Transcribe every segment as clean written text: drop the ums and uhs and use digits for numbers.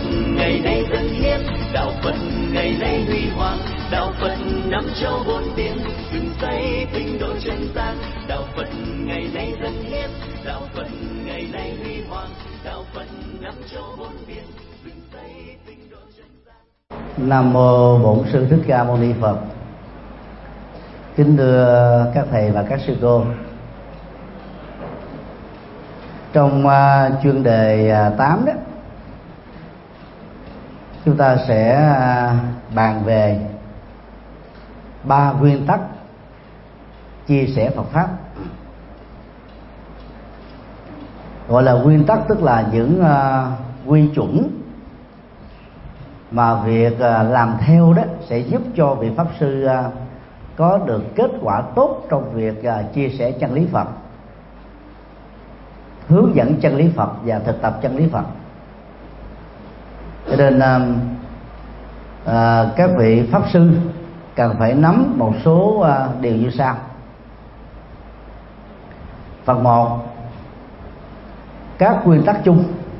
ngày nay dân hiến, đạo Phật ngày nay huy hoàng, đạo Phật năm châu bốn biển, dựng xây tinh độ chân gian. Đạo Phật ngày nay dân hiến, đạo Phật ngày nay huy hoàng, đạo Phật năm châu bốn biển, dựng xây tinh độ chân gian. Nam mô Bổn Sư Thích Ca Mâu Ni Phật. Kính thưa các thầy và các sư cô, trong chuyên đề 8 đó, chúng ta sẽ bàn về 3 nguyên tắc chia sẻ Phật pháp. Gọi là nguyên tắc tức là những quy chuẩn mà việc làm theo đó sẽ giúp cho vị pháp sư có được kết quả tốt trong việc chia sẻ chân lý Phật, hướng dẫn chân lý Phật và thực tập chân lý Phật. Cho nên các vị pháp sư cần phải nắm một số điều như sau. Phần 1, các nguyên tắc chung.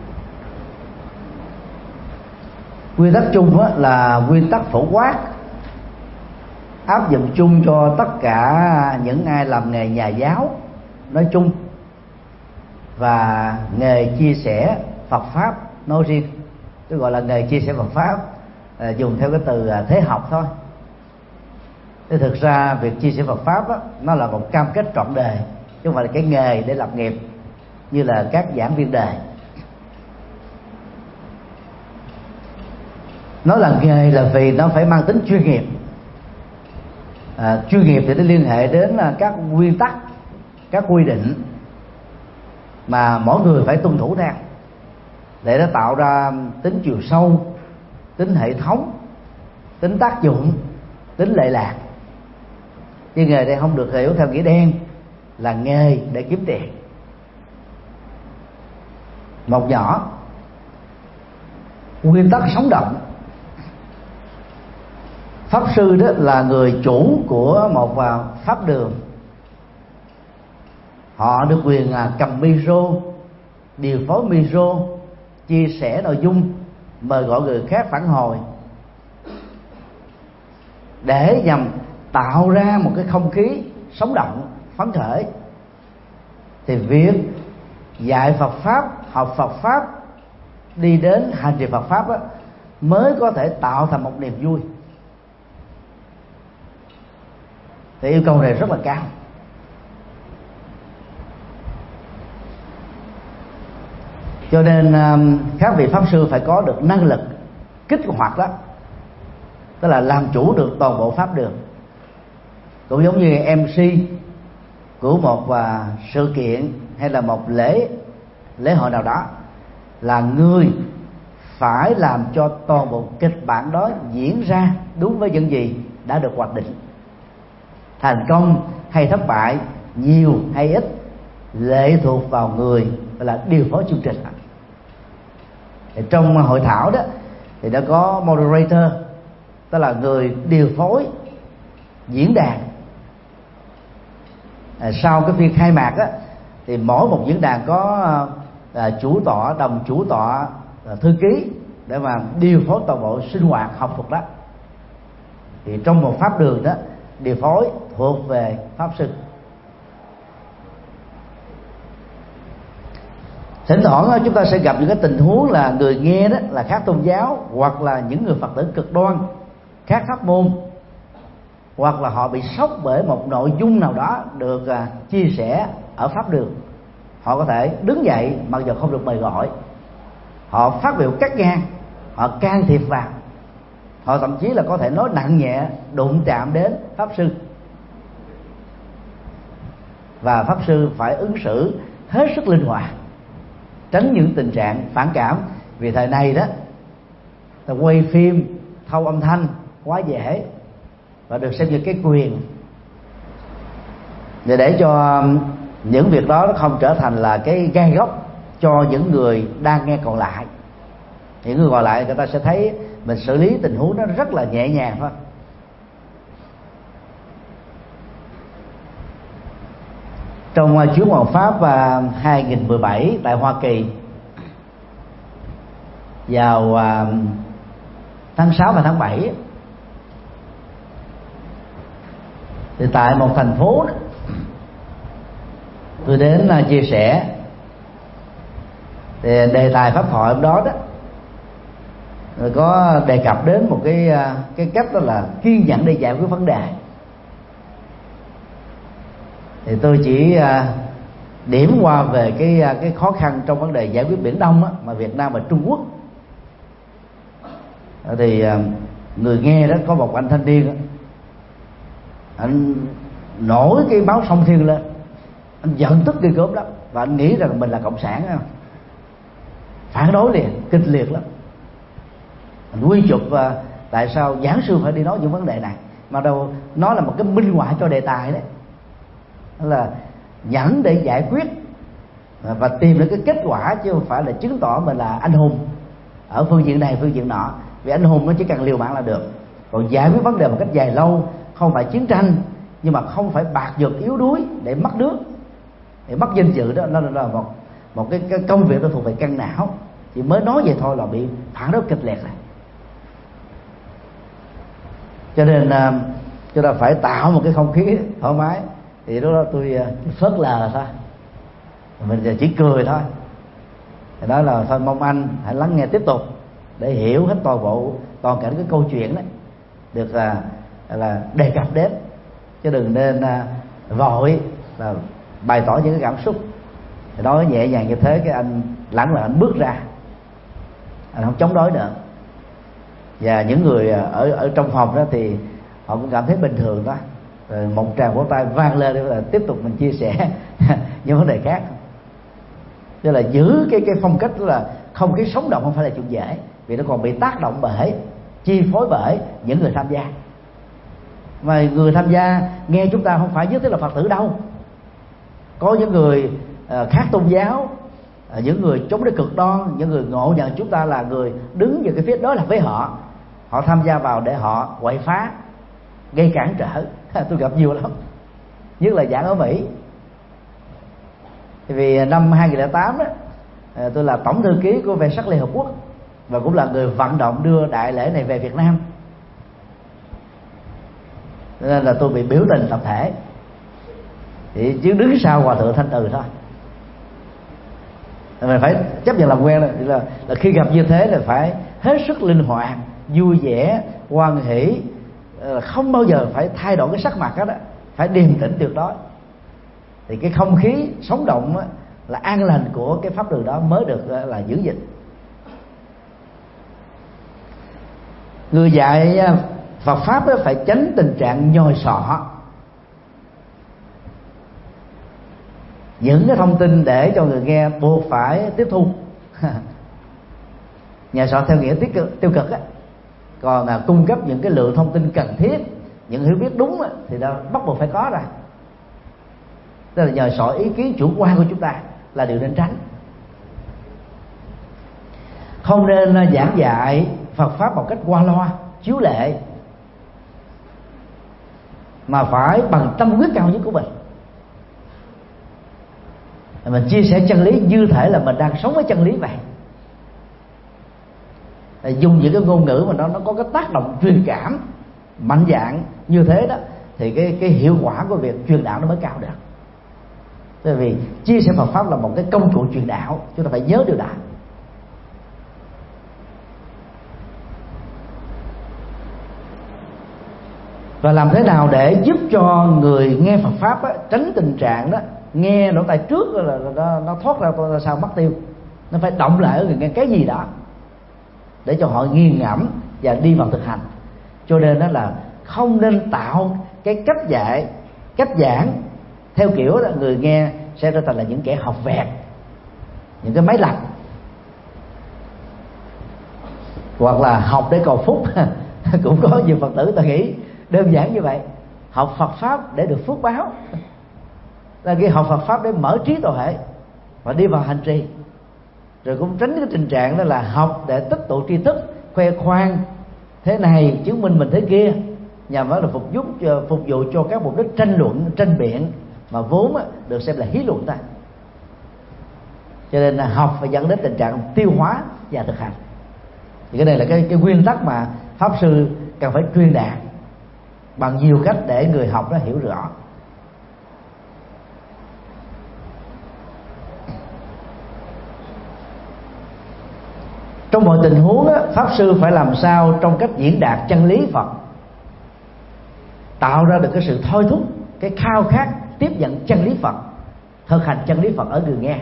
Nguyên tắc chung là nguyên tắc phổ quát, áp dụng chung cho tất cả những ai làm nghề nhà giáo nói chung và nghề chia sẻ Phật pháp nói riêng. Tôi gọi là nghề chia sẻ Phật pháp dùng theo cái từ thế học thôi. Thế thực ra việc chia sẻ Phật pháp nó là một cam kết trọn đời, chứ không phải là cái nghề để lập nghiệp như là các giảng viên đề. Nó là nghề là vì nó phải mang tính chuyên nghiệp. Chuyên nghiệp thì nó liên hệ đến các nguyên tắc, các quy định mà mỗi người phải tuân thủ theo để nó tạo ra tính chiều sâu, tính hệ thống, tính tác dụng, tính lệ lạc. Chứ nghề đây không được hiểu theo nghĩa đen là nghề để kiếm tiền. Một nhỏ, nguyên tắc sống động. Pháp sư đó là người chủ của một pháp đường. Họ được quyền cầm micro, điều phối micro, chia sẻ nội dung, mời gọi người khác phản hồi, để nhằm tạo ra một cái không khí sống động, phấn khởi. Thì việc dạy Phật pháp, học Phật pháp, đi đến hành trì Phật pháp mới có thể tạo thành một niềm vui. Thì yêu cầu này rất là cao. Cho nên các vị pháp sư phải có được năng lực kích hoạt đó, tức là làm chủ được toàn bộ pháp đường. Cũng giống như MC của một sự kiện hay là một lễ hội nào đó, là người phải làm cho toàn bộ kịch bản đó diễn ra đúng với những gì đã được hoạch định. Thành công hay thất bại, nhiều hay ít, lệ thuộc vào người là điều phối chương trình. Thì trong hội thảo đó thì đã có moderator, tức là người điều phối diễn đàn. Sau cái phiên khai mạc thì mỗi một diễn đàn có chủ tọa, đồng chủ tọa, thư ký để mà điều phối toàn bộ sinh hoạt học thuật đó. Thì trong một pháp đường đó, điều phối thuộc về pháp sư. Thỉnh thoảng chúng ta sẽ gặp những cái tình huống là người nghe đó là khác tôn giáo, hoặc là những người Phật tử cực đoan, khác pháp môn, hoặc là họ bị sốc bởi một nội dung nào đó được chia sẻ ở pháp đường. Họ có thể đứng dậy mặc dù không được mời gọi, họ phát biểu cắt ngang, họ can thiệp vào, họ thậm chí là có thể nói nặng nhẹ, đụng chạm đến pháp sư. Và pháp sư phải ứng xử hết sức linh hoạt, tránh những tình trạng phản cảm. Vì thời này đó, ta quay phim thâu âm thanh quá dễ và được xem như cái quyền, để cho những việc đó nó không trở thành là cái gai góc cho những người đang nghe còn lại. Những người còn lại người ta sẽ thấy mình xử lý tình huống đó rất là nhẹ nhàng thôi. Trong chuyến hoàng pháp 2017 tại Hoa Kỳ, vào tháng 6 và tháng 7 thì tại một thành phố đó, tôi đến chia sẻ. Thì đề tài pháp thoại hôm đó rồi có đề cập đến một cái cách, đó là kiên nhẫn để giải quyết vấn đề. Thì tôi chỉ điểm qua về cái khó khăn trong vấn đề giải quyết Biển Đông á, mà Việt Nam và Trung Quốc. Thì người nghe đó có một anh thanh niên đó, anh nổi cái máu sông Thiên lên, anh giận tức ghê gớm lắm, và anh nghĩ rằng mình là cộng sản, phản đối liền, kịch liệt lắm. Anh quy chụp tại sao giảng sư phải đi nói những vấn đề này, mà đâu nó là một cái minh họa cho đề tài đấy, đó là nhẫn để giải quyết và tìm được cái kết quả, chứ không phải là chứng tỏ mình là anh hùng ở phương diện này phương diện nọ. Vì anh hùng nó chỉ cần liều mạng là được, còn giải quyết vấn đề một cách dài lâu, không phải chiến tranh, nhưng mà không phải bạc nhược yếu đuối để mất nước, để mất danh dự, đó nó là một cái công việc nó thuộc về căng não. Chỉ mới nói vậy thôi là bị phản đối kịch liệt rồi. Cho nên chúng ta phải tạo một cái không khí thoải mái. Thì lúc đó tôi phớt lờ thôi, mình chỉ cười thôi. Thì đó là thôi, mong anh hãy lắng nghe tiếp tục để hiểu hết toàn cảnh cái câu chuyện đấy được là đề cập đến, chứ đừng nên vội là bày tỏ những cái cảm xúc. Thì nói nhẹ nhàng như thế, cái anh lẳng lặng anh bước ra, anh không chống đối nữa. Và những người ở trong phòng đó thì họ cũng cảm thấy bình thường đó. Rồi một tràng vỗ tay vang lên để là tiếp tục mình chia sẻ những vấn đề khác. Tức là giữ cái phong cách, tức là không khí sống động không phải là chuyện dễ, vì nó còn bị tác động bởi, chi phối bởi những người tham gia. Mà người tham gia nghe chúng ta không phải nhất thiết là Phật tử đâu. Có những người khác tôn giáo, những người chống đối cực đoan, những người ngộ nhận chúng ta là người đứng về cái phía đối lập với họ. Họ tham gia vào để họ quậy phá, gây cản trở. Tôi gặp nhiều lắm, nhất là giảng ở Mỹ. Vì năm 2008 đó, tôi là tổng thư ký của Về sắc Liên Hợp Quốc và cũng là người vận động đưa đại lễ này về Việt Nam, nên là tôi bị biểu tình tập thể, thì chứ đứng sau Hòa thượng Thanh Từ thôi. Mình phải chấp nhận làm quen là khi gặp như thế là phải hết sức linh hoạt, vui vẻ, hoan hỷ, không bao giờ phải thay đổi cái sắc mặt đó, phải điềm tĩnh tuyệt đối. Thì cái không khí sống động là an lành của cái pháp đường đó mới được là giữ gìn. Người dạy Phật pháp phải tránh tình trạng nhồi sọ những cái thông tin để cho người nghe buộc phải tiếp thu. Nhồi sọ theo nghĩa tiêu cực á, còn cung cấp những cái lượng thông tin cần thiết, những hiểu biết đúng thì nó bắt buộc phải có rồi. Tức là nhồi sọ ý kiến chủ quan của chúng ta là điều nên tránh. Không nên giảng dạy Phật pháp một cách qua loa, chiếu lệ, mà phải bằng tâm quyết cao nhất của mình. Mình chia sẻ chân lý như thể là mình đang sống với chân lý vậy. Dùng những cái ngôn ngữ mà nó có cái tác động truyền cảm mạnh dạn như thế đó, thì cái hiệu quả của việc truyền đạo nó mới cao được. Tại vì chia sẻ Phật pháp là một cái công cụ truyền đạo, chúng ta phải nhớ điều đó. Và làm thế nào để giúp cho người nghe Phật pháp tránh tình trạng đó nghe lỗ tai trước là nó thoát ra sao mất tiêu. Nó phải động lại ở người nghe cái gì đó để cho họ nghiền ngẫm và đi vào thực hành. Cho nên đó là không nên tạo cái cách dạy, cách giảng theo kiểu là người nghe sẽ trở thành là những kẻ học vẹt, những cái máy lạnh, hoặc là học để cầu phúc. Cũng có nhiều Phật tử ta nghĩ đơn giản như vậy, học Phật pháp để được phước báo, là cái học Phật pháp để mở trí tuệ và đi vào hành trì. Rồi cũng tránh cái tình trạng đó là học để tích tụ tri thức, khoe khoang thế này, chứng minh mình thế kia, nhằm đó là phục vụ cho các mục đích tranh luận, tranh biện mà vốn được xem là hí luận ta. Cho nên là học phải dẫn đến tình trạng tiêu hóa và thực hành. Thì cái này là cái nguyên tắc mà pháp sư cần phải truyền đạt bằng nhiều cách để người học nó hiểu rõ. Trong mọi tình huống pháp sư phải làm sao trong cách diễn đạt chân lý Phật tạo ra được cái sự thôi thúc, cái khao khát tiếp nhận chân lý Phật, thực hành chân lý Phật ở người nghe.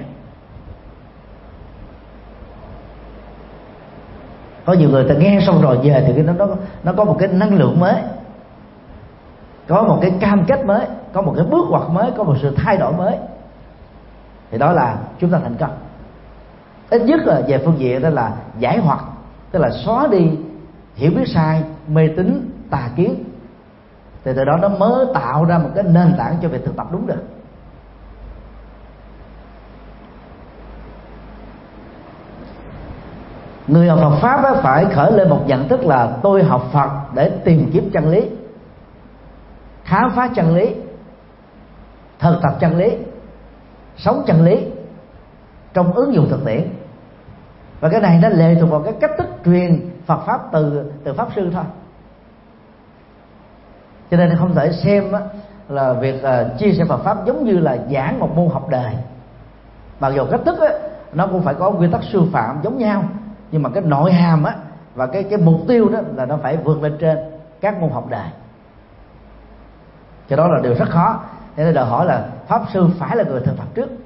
Có nhiều người ta nghe xong rồi về thì nó có một cái năng lượng mới, có một cái cam kết mới, có một cái bước ngoặt mới, có một sự thay đổi mới, thì đó là chúng ta thành công. Ít nhất là về phương diện đó là giải hoặc, tức là xóa đi hiểu biết sai, mê tín, tà kiến, thì từ đó nó mới tạo ra một cái nền tảng cho việc thực tập đúng được. Người học Phật pháp phải khởi lên một nhận thức là tôi học Phật để tìm kiếm chân lý, khám phá chân lý, thực tập chân lý, sống chân lý trong ứng dụng thực tiễn. Và cái này nó lệ thuộc vào cái cách thức truyền Phật pháp từ pháp sư thôi. Cho nên không thể xem là việc chia sẻ Phật pháp giống như là giảng một môn học đời. Mặc dù cách thức nó cũng phải có nguyên tắc sư phạm giống nhau, nhưng mà cái nội hàm và cái mục tiêu đó là nó phải vượt lên trên các môn học đời. Cho đó là điều rất khó. Thế nên đòi hỏi là pháp sư phải là người thực tập trước.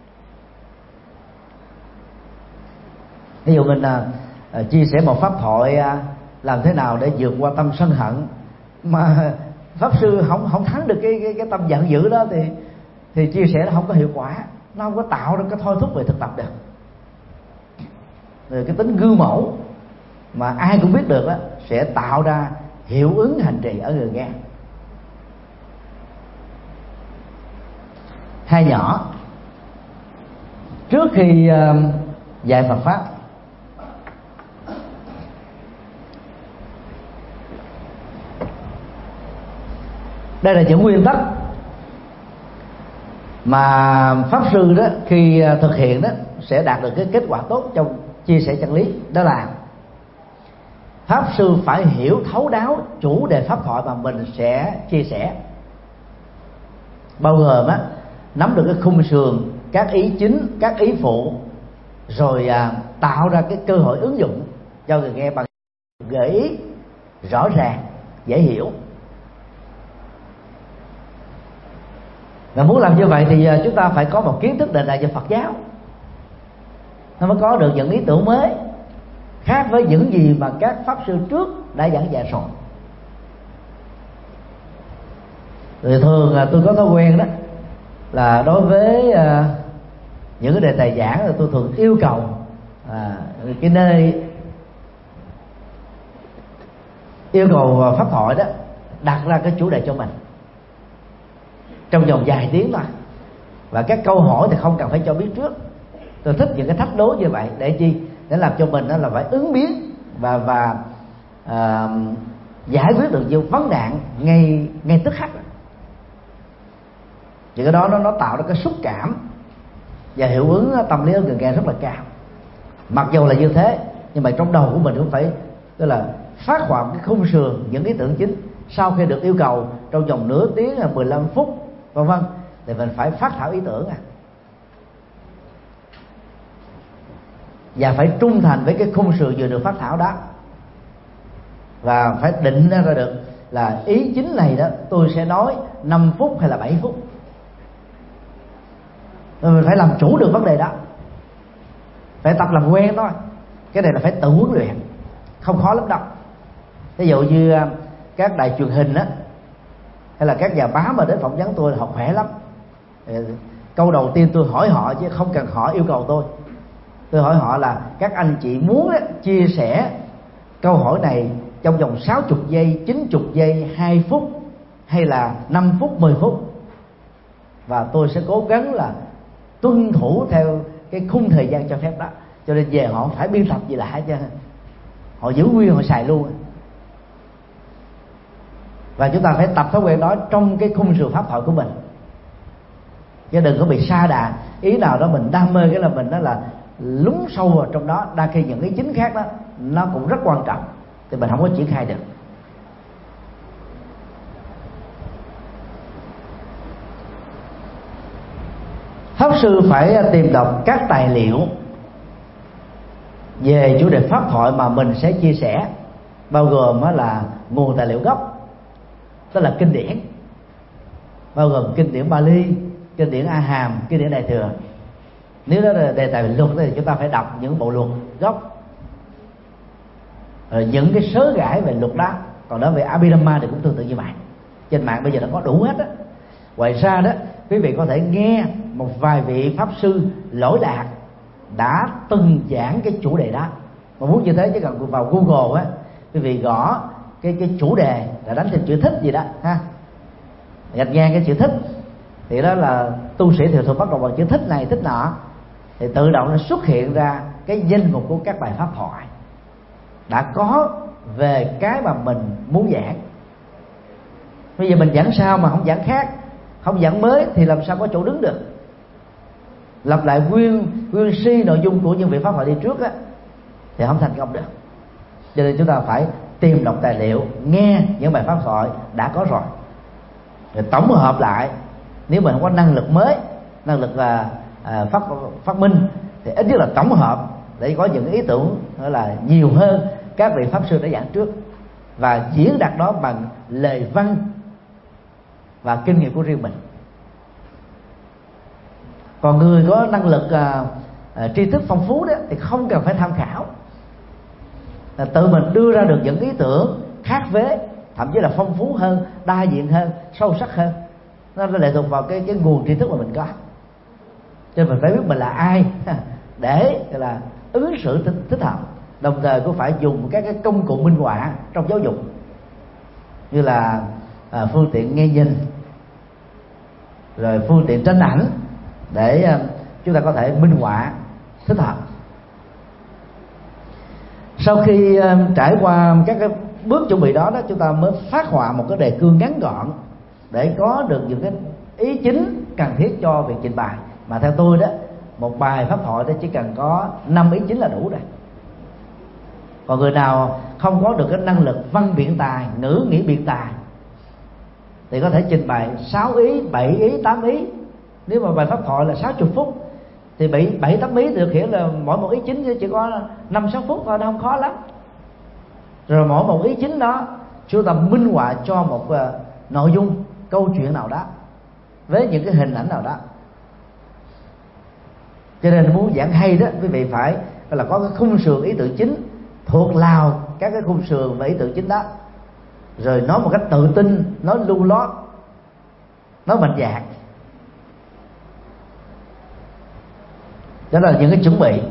Ví dụ mình chia sẻ một pháp thoại làm thế nào để vượt qua tâm sân hận, mà pháp sư không thắng được cái tâm giận dữ đó thì chia sẻ nó không có hiệu quả, nó không có tạo ra cái thôi thúc về thực tập được. Rồi cái tính gương mẫu mà ai cũng biết được đó sẽ tạo ra hiệu ứng hành trì ở người nghe. Hai nhỏ trước khi dạy Phật pháp, đây là những nguyên tắc mà pháp sư đó khi thực hiện đó sẽ đạt được cái kết quả tốt trong chia sẻ chân lý. Đó là pháp sư phải hiểu thấu đáo chủ đề pháp thoại mà mình sẽ chia sẻ, bao gồm nắm được cái khung sườn, các ý chính, các ý phụ, rồi tạo ra cái cơ hội ứng dụng cho người nghe bằng gợi ý rõ ràng, dễ hiểu. Và muốn làm như vậy thì chúng ta phải có một kiến thức nền tảng về Phật giáo, nó mới có được những ý tưởng mới khác với những gì mà các pháp sư trước đã giảng dạy rồi. Thì thường tôi có thói quen đó là đối với những cái đề tài giảng là tôi thường yêu cầu cái nơi yêu cầu pháp thoại đó đặt ra cái chủ đề cho mình trong vòng vài tiếng thôi, và các câu hỏi thì không cần phải cho biết trước. Tôi thích những cái thách đố như vậy để chi? Để làm cho mình đó là phải ứng biến và giải quyết được những vấn nạn ngay tức khắc. Thì cái đó nó tạo ra cái xúc cảm và hiệu ứng tâm lý ở người nghe rất là cao. Mặc dù là như thế, nhưng mà trong đầu của mình cũng phải tức là phát họa cái khung sườn, những ý tưởng chính. Sau khi được yêu cầu trong vòng nửa tiếng, 15 phút vân vân, thì mình phải phát thảo ý tưởng và phải trung thành với cái khung sườn vừa được phát thảo đó, và phải định ra được là ý chính này đó tôi sẽ nói 5 phút hay là 7 phút. Rồi mình phải làm chủ được vấn đề đó, phải tập làm quen thôi. Cái này là phải tự huấn luyện, không khó lắm đâu. Ví dụ như các đài truyền hình á, hay là các nhà báo mà đến phỏng vấn tôi, họ khỏe lắm. Câu đầu tiên tôi hỏi họ chứ không cần họ yêu cầu tôi. Tôi hỏi họ là các anh chị muốn chia sẻ câu hỏi này trong vòng 60 giây, 90 giây, 2 phút hay là 5 phút, 10 phút, và tôi sẽ cố gắng là tuân thủ theo cái khung thời gian cho phép đó. Cho nên về họ phải biên tập gì lại cho họ giữ nguyên, họ xài luôn. Và chúng ta phải tập thói quen đó trong cái khung sườn pháp thoại của mình, chứ đừng có bị sa đà ý nào đó mình đam mê cái là mình đó là lún sâu vào trong đó, đa khi những ý chính khác đó nó cũng rất quan trọng, thì mình không có triển khai được. Pháp sư phải tìm đọc các tài liệu về chủ đề pháp thoại mà mình sẽ chia sẻ, bao gồm là nguồn tài liệu gốc, tức là kinh điển, bao gồm kinh điển Bali, kinh điển A Hàm, kinh điển Đại Thừa. Nếu đó là đề tài về luật thì chúng ta phải đọc những bộ luật gốc, rồi những cái sớ gãi về luật đó. Còn đó về Abhidhamma thì cũng tương tự như vậy. Trên mạng bây giờ nó có đủ hết á. Ngoài ra đó, quý vị có thể nghe một vài vị pháp sư lỗi lạc đã từng giảng cái chủ đề đó. Mà muốn như thế chỉ cần vào Google á, quý vị gõ cái chủ đề là đánh thêm chữ thích gì đó ha, gạch ngang cái chữ thích, thì đó là tu sĩ thường thường bắt đầu bằng chữ thích này thích nọ, thì tự động nó xuất hiện ra cái danh mục của các bài pháp thoại đã có về cái mà mình muốn giảng. Bây giờ mình giảng sao mà không giảng khác, không giảng mới thì làm sao có chỗ đứng được. Lặp lại nguyên si nội dung của những vị pháp thoại đi trước á thì không thành công được. Cho nên chúng ta phải tìm đọc tài liệu, nghe những bài pháp thoại đã có rồi tổng hợp lại. Nếu mình không có năng lực mới, năng lực phát minh, thì ít nhất là tổng hợp để có những ý tưởng là nhiều hơn các vị pháp sư đã giảng trước, và diễn đạt đó bằng lời văn và kinh nghiệm của riêng mình. Còn người có năng lực tri thức phong phú đó thì không cần phải tham khảo, tự mình đưa ra được những ý tưởng khác vế, thậm chí là phong phú hơn, đa diện hơn, sâu sắc hơn. Nó lệ thuộc vào cái nguồn tri thức mà mình có. Cho nên mình phải biết mình là ai để là ứng xử thích hợp. Đồng thời cũng phải dùng các cái công cụ minh họa trong giáo dục, như là phương tiện nghe nhìn, rồi phương tiện tranh ảnh, để chúng ta có thể minh họa thích hợp. Sau khi trải qua các cái bước chuẩn bị đó, chúng ta mới phát họa một cái đề cương ngắn gọn để có được những cái ý chính cần thiết cho việc trình bày. Mà theo tôi đó, một bài pháp thoại đó chỉ cần có 5 ý chính là đủ rồi. Còn người nào không có được cái năng lực văn biện tài, ngữ nghĩa biện tài, thì có thể trình bày 6 ý, 7 ý, 8 ý. Nếu mà bài pháp thoại là 60 phút thì 7-8 ý được hiểu là mỗi một ý chính chỉ có 5-6 phút thôi, nó không khó lắm. Rồi mỗi một ý chính đó chúng ta minh họa cho một nội dung, câu chuyện nào đó với những cái hình ảnh nào đó. Cho nên muốn giảng hay đó, quý vị phải là có cái khung sườn ý tưởng chính, thuộc lào các cái khung sườn và ý tưởng chính đó, rồi nói một cách tự tin, nói lưu lót, nói mạnh dạn. Đó là những cái chuẩn bị.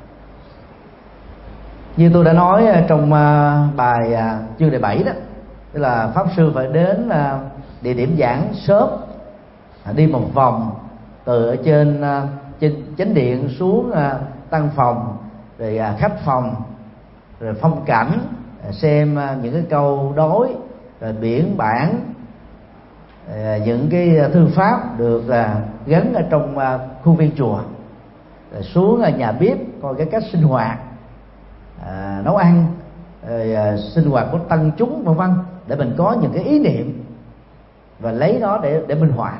Như tôi đã nói trong bài chương đề 7 đó, tức là pháp sư phải đến địa điểm giảng sớm, đi một vòng từ ở trên chánh điện xuống tăng phòng, rồi khách phòng, rồi phong cảnh, xem những cái câu đối, rồi biển bảng, những cái thư pháp được gắn ở trong khuôn viên chùa, rồi xuống nhà bếp coi cái cách sinh hoạt, nấu ăn, rồi sinh hoạt của tăng chúng vân vân, để mình có những cái ý niệm và lấy nó để minh họa.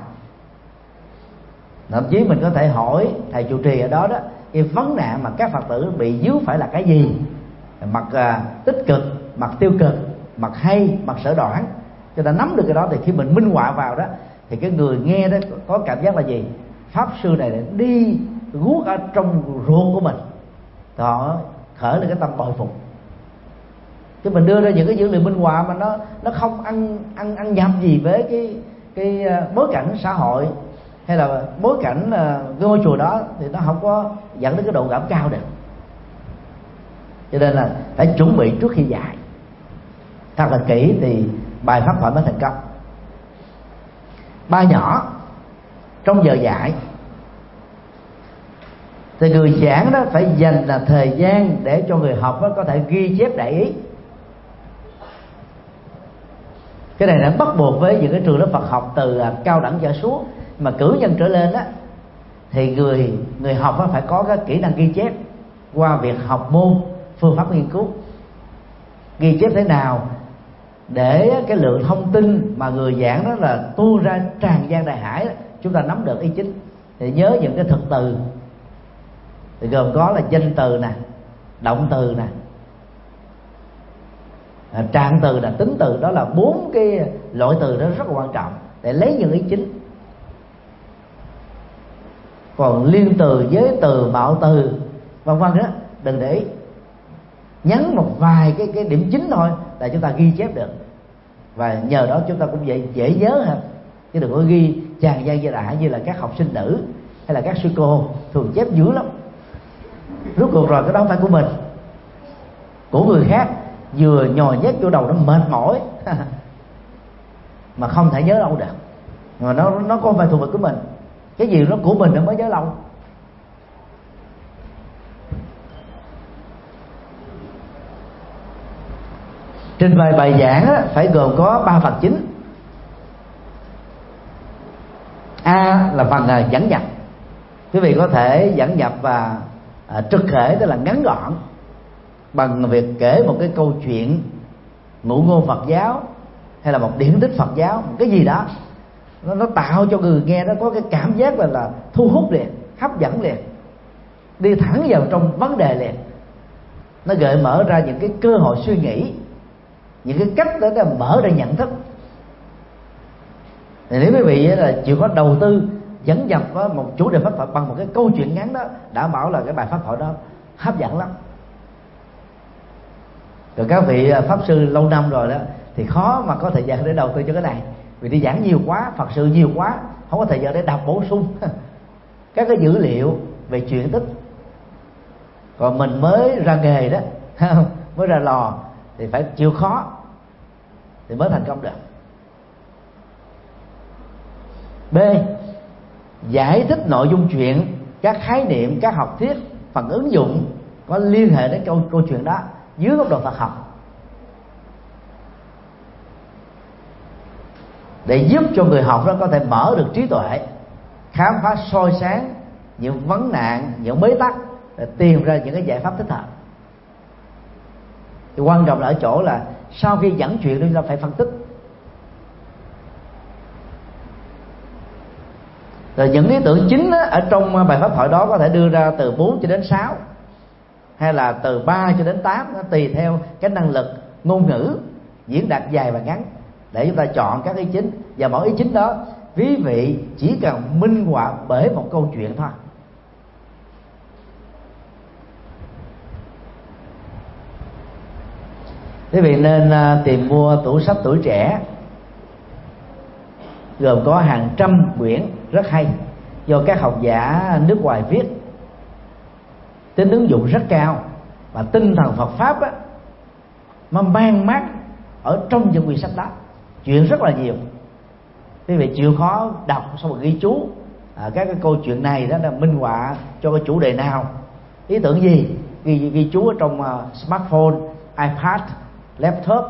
Thậm chí mình có thể hỏi thầy trụ trì ở đó đó, cái vấn nạn mà các Phật tử bị dướng phải là cái gì, mặt tích cực, mặt tiêu cực, mặt hay, mặt sở đoản. Cho ta nắm được cái đó thì khi mình minh họa vào đó thì cái người nghe đó có cảm giác là gì? Pháp sư này đi guốc ở trong ruột của mình, họ khởi lên cái tâm bội phục. Chứ mình đưa ra những cái dữ liệu minh họa mà nó không ăn nhập gì với cái bối cảnh xã hội hay là bối cảnh cái ngôi chùa đó, thì nó không có dẫn đến cái độ cảm cao được. Cho nên là phải chuẩn bị trước khi dạy thật là kỹ thì bài pháp thoại mới thành công. Ba nhỏ trong giờ dạy thì người giảng đó phải dành thời gian để cho người học đó có thể ghi chép đại ý. Cái này đã bắt buộc với những cái trường lớp Phật học từ cao đẳng trở xuống, mà cử nhân trở lên á thì người học phải có cái kỹ năng ghi chép qua việc học môn, phương pháp nghiên cứu. ghi chép thế nào để cái lượng thông tin mà người giảng đó là tuôn ra tràn gian đại hải đó, chúng ta nắm được ý chính. Thì nhớ những cái thực từ thì gồm có là danh từ nè, động từ nè, trạng từ là tính từ. Đó là 4 cái loại từ đó rất là quan trọng để lấy những ý chính. Còn liên từ, giới từ, mạo từ vân vân đó đừng để ý, nhấn một vài cái điểm chính thôi là chúng ta ghi chép được, và nhờ đó chúng ta cũng dễ nhớ hơn. Chứ đừng có ghi tràn gian đại hải như là các học sinh nữ hay là các sư cô thường chép dữ lắm. Rốt cuộc rồi cái đó không phải của mình, của người khác, vừa nhồi nhét vô đầu nó mệt mỏi mà không thể nhớ lâu được. Mà nó không phải thuộc về của mình. Cái gì nó của mình nó mới nhớ lâu. Trình bày bài giảng á, phải gồm có 3 phần chính. A là phần dẫn nhập. Quý vị có thể dẫn nhập và trực kể, tức là ngắn gọn, bằng việc kể một cái câu chuyện ngụ ngôn Phật giáo hay là một điển tích Phật giáo, một cái gì đó nó tạo cho người nghe nó có cái cảm giác là thu hút liền, hấp dẫn liền, đi thẳng vào trong vấn đề liền. Nó gợi mở ra những cái cơ hội suy nghĩ, những cái cách để nó mở ra nhận thức. Thì nếu quý vị là chịu có đầu tư dẫn dắt một chủ đề pháp thoại bằng một cái câu chuyện ngắn đó, đảm bảo là cái bài pháp thoại đó hấp dẫn lắm. Rồi các vị pháp sư lâu năm rồi đó thì khó mà có thời gian để đầu tư cho cái này, vì đi giảng nhiều quá, Phật sự nhiều quá, không có thời gian để đọc bổ sung các cái dữ liệu về chuyện tích. Còn mình mới ra nghề đó mới ra lò thì phải chịu khó thì mới thành công được. B. Giải thích nội dung chuyện, các khái niệm, các học thuyết, phần ứng dụng có liên hệ đến câu chuyện đó dưới góc độ Phật học, để giúp cho người học đó có thể mở được trí tuệ, khám phá soi sáng những vấn nạn, những bế tắc, để tìm ra những cái giải pháp thích hợp. Thì quan trọng là ở chỗ là sau khi dẫn chuyện chúng ta phải phân tích. Rồi những ý tưởng chính đó, ở trong bài pháp thoại đó có thể đưa ra từ 4 cho đến 6, hay là từ 3 cho đến 8, nó tùy theo cái năng lực ngôn ngữ diễn đạt dài và ngắn để chúng ta chọn các ý chính. Và mỗi ý chính đó quý vị chỉ cần minh họa bởi một câu chuyện thôi. Quý vị nên tìm mua tủ sách Tuổi Trẻ, gồm có hàng trăm quyển rất hay do các học giả nước ngoài viết, tính ứng dụng rất cao, và tinh thần Phật pháp á, nó mang mát ở trong những quyển sách đó. Chuyện rất là nhiều. Quý vị chịu khó đọc xong rồi ghi chú các cái câu chuyện này đó là minh họa cho cái chủ đề nào, ý tưởng gì, ghi chú ở trong smartphone, iPad, laptop.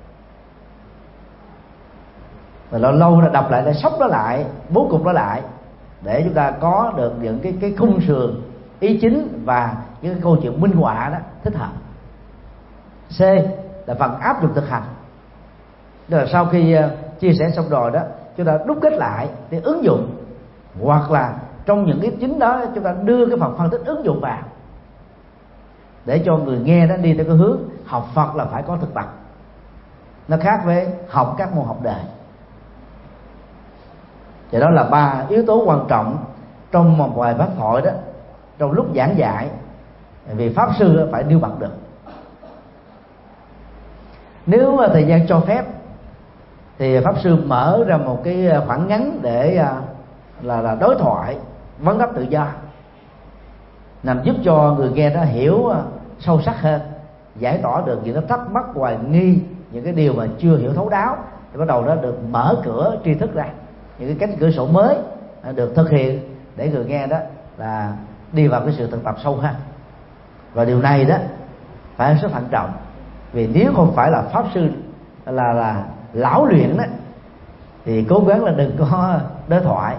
Rồi lâu lâu là đọc lại, sốc nó lại, bố cục nó lại, để chúng ta có được những cái khung sườn ý chính và những cái câu chuyện minh họa đó thích hợp. C là phần áp dụng thực hành. Tức là sau khi chia sẻ xong rồi đó, chúng ta đúc kết lại để ứng dụng, hoặc là trong những cái chính đó chúng ta đưa cái phần phân tích ứng dụng vào, để cho người nghe nó đi theo cái hướng học Phật là phải có thực tập. Nó khác với học các môn học đời. Thì đó là 3 yếu tố quan trọng trong một bài pháp thoại đó, trong lúc giảng dạy, vì pháp sư phải nêu bật được. Nếu mà thời gian cho phép thì pháp sư mở ra một cái khoảng ngắn để là đối thoại vấn đáp tự do, nhằm giúp cho người nghe đó hiểu sâu sắc hơn, giải tỏa được những cái thắc mắc, hoài nghi, những cái điều mà chưa hiểu thấu đáo, thì bắt đầu đó được mở cửa tri thức ra, những cái cánh cửa sổ mới được thực hiện để người nghe đó là đi vào cái sự thực tập sâu hơn. Và điều này đó phải rất thận trọng, vì nếu không phải là pháp sư là lão luyện đó thì cố gắng là đừng có đối thoại,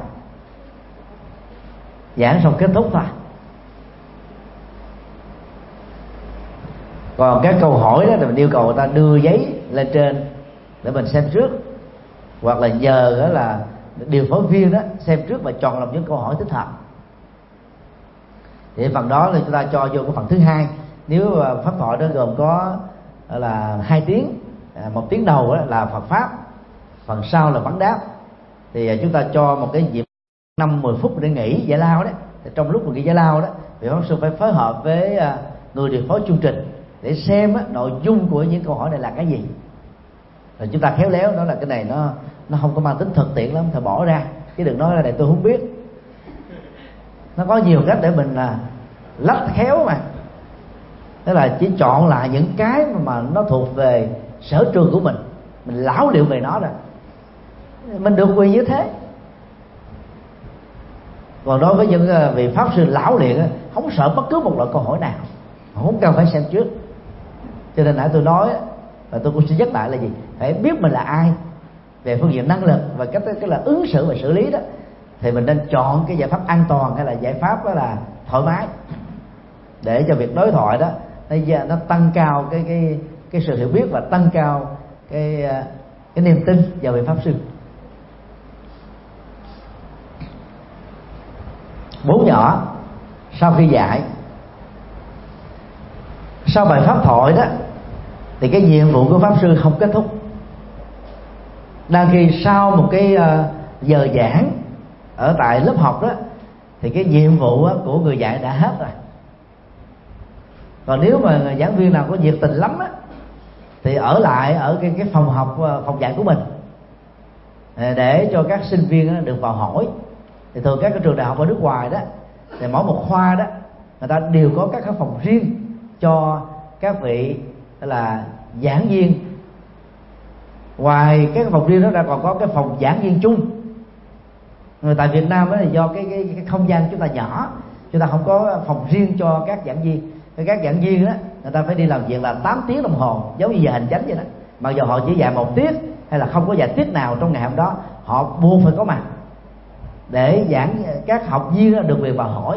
giảng xong kết thúc thôi. Còn các câu hỏi đó thì mình yêu cầu người ta đưa giấy lên trên để mình xem trước, hoặc là nhờ đó là điều phối viên đó xem trước và chọn lọc những câu hỏi thích hợp. Thì phần đó thì chúng ta cho vô cái phần thứ hai. Nếu pháp thoại đó gồm có là 2 tiếng, 1 tiếng đầu đó là Phật pháp, phần sau là vấn đáp, thì chúng ta cho một cái dịp 5-10 phút để nghỉ giải lao đấy. Thì trong lúc mình nghỉ giải lao đó, vị pháp sư phải phối hợp với người điều phối chương trình để xem nội dung của những câu hỏi này là cái gì. Rồi chúng ta khéo léo đó là cái này nó không có mang tính thực tiễn lắm, phải bỏ ra, chứ đừng nói là này tôi không biết. Nó có nhiều cách để mình lách khéo mà. Tức là chỉ chọn lại những cái mà nó thuộc về sở trường của mình lão luyện về nó rồi, mình được quyền như thế. Còn đối với những vị pháp sư lão luyện không sợ bất cứ một loại câu hỏi nào, không cần phải xem trước. Cho nên nãy tôi nói và tôi cũng sẽ nhắc lại là gì, phải biết mình là ai về phương diện năng lực và cách là ứng xử và xử lý đó, thì mình nên chọn cái giải pháp an toàn hay là giải pháp đó là thoải mái, để cho việc đối thoại đó nó tăng cao cái sự hiểu biết và tăng cao cái niềm tin vào vị pháp sư. 4 nhỏ sau khi dạy, sau bài pháp thoại đó thì cái nhiệm vụ của pháp sư không kết thúc. Đang khi sau một cái giờ giảng ở tại lớp học đó thì cái nhiệm vụ của người dạy đã hết rồi. Còn nếu mà giảng viên nào có nhiệt tình lắm á thì ở lại ở cái phòng học, phòng dạy của mình để cho các sinh viên được vào hỏi. Thì thường các cái trường đại học ở nước ngoài đó thì mỗi một khoa đó người ta đều có các cái phòng riêng cho các vị là giảng viên. Ngoài cái phòng riêng đó ra còn có cái phòng giảng viên chung. Người tại Việt Nam đó thì do cái không gian chúng ta nhỏ, chúng ta không có phòng riêng cho các giảng viên. Các giảng viên đó người ta phải đi làm việc là 8 tiếng đồng hồ, giống như giờ hành chánh vậy đó. Mặc dù họ chỉ dạy 1 tiết hay là không có dạy tiết nào trong ngày hôm đó, họ buộc phải có mặt để giảng các học viên được quyền vào hỏi.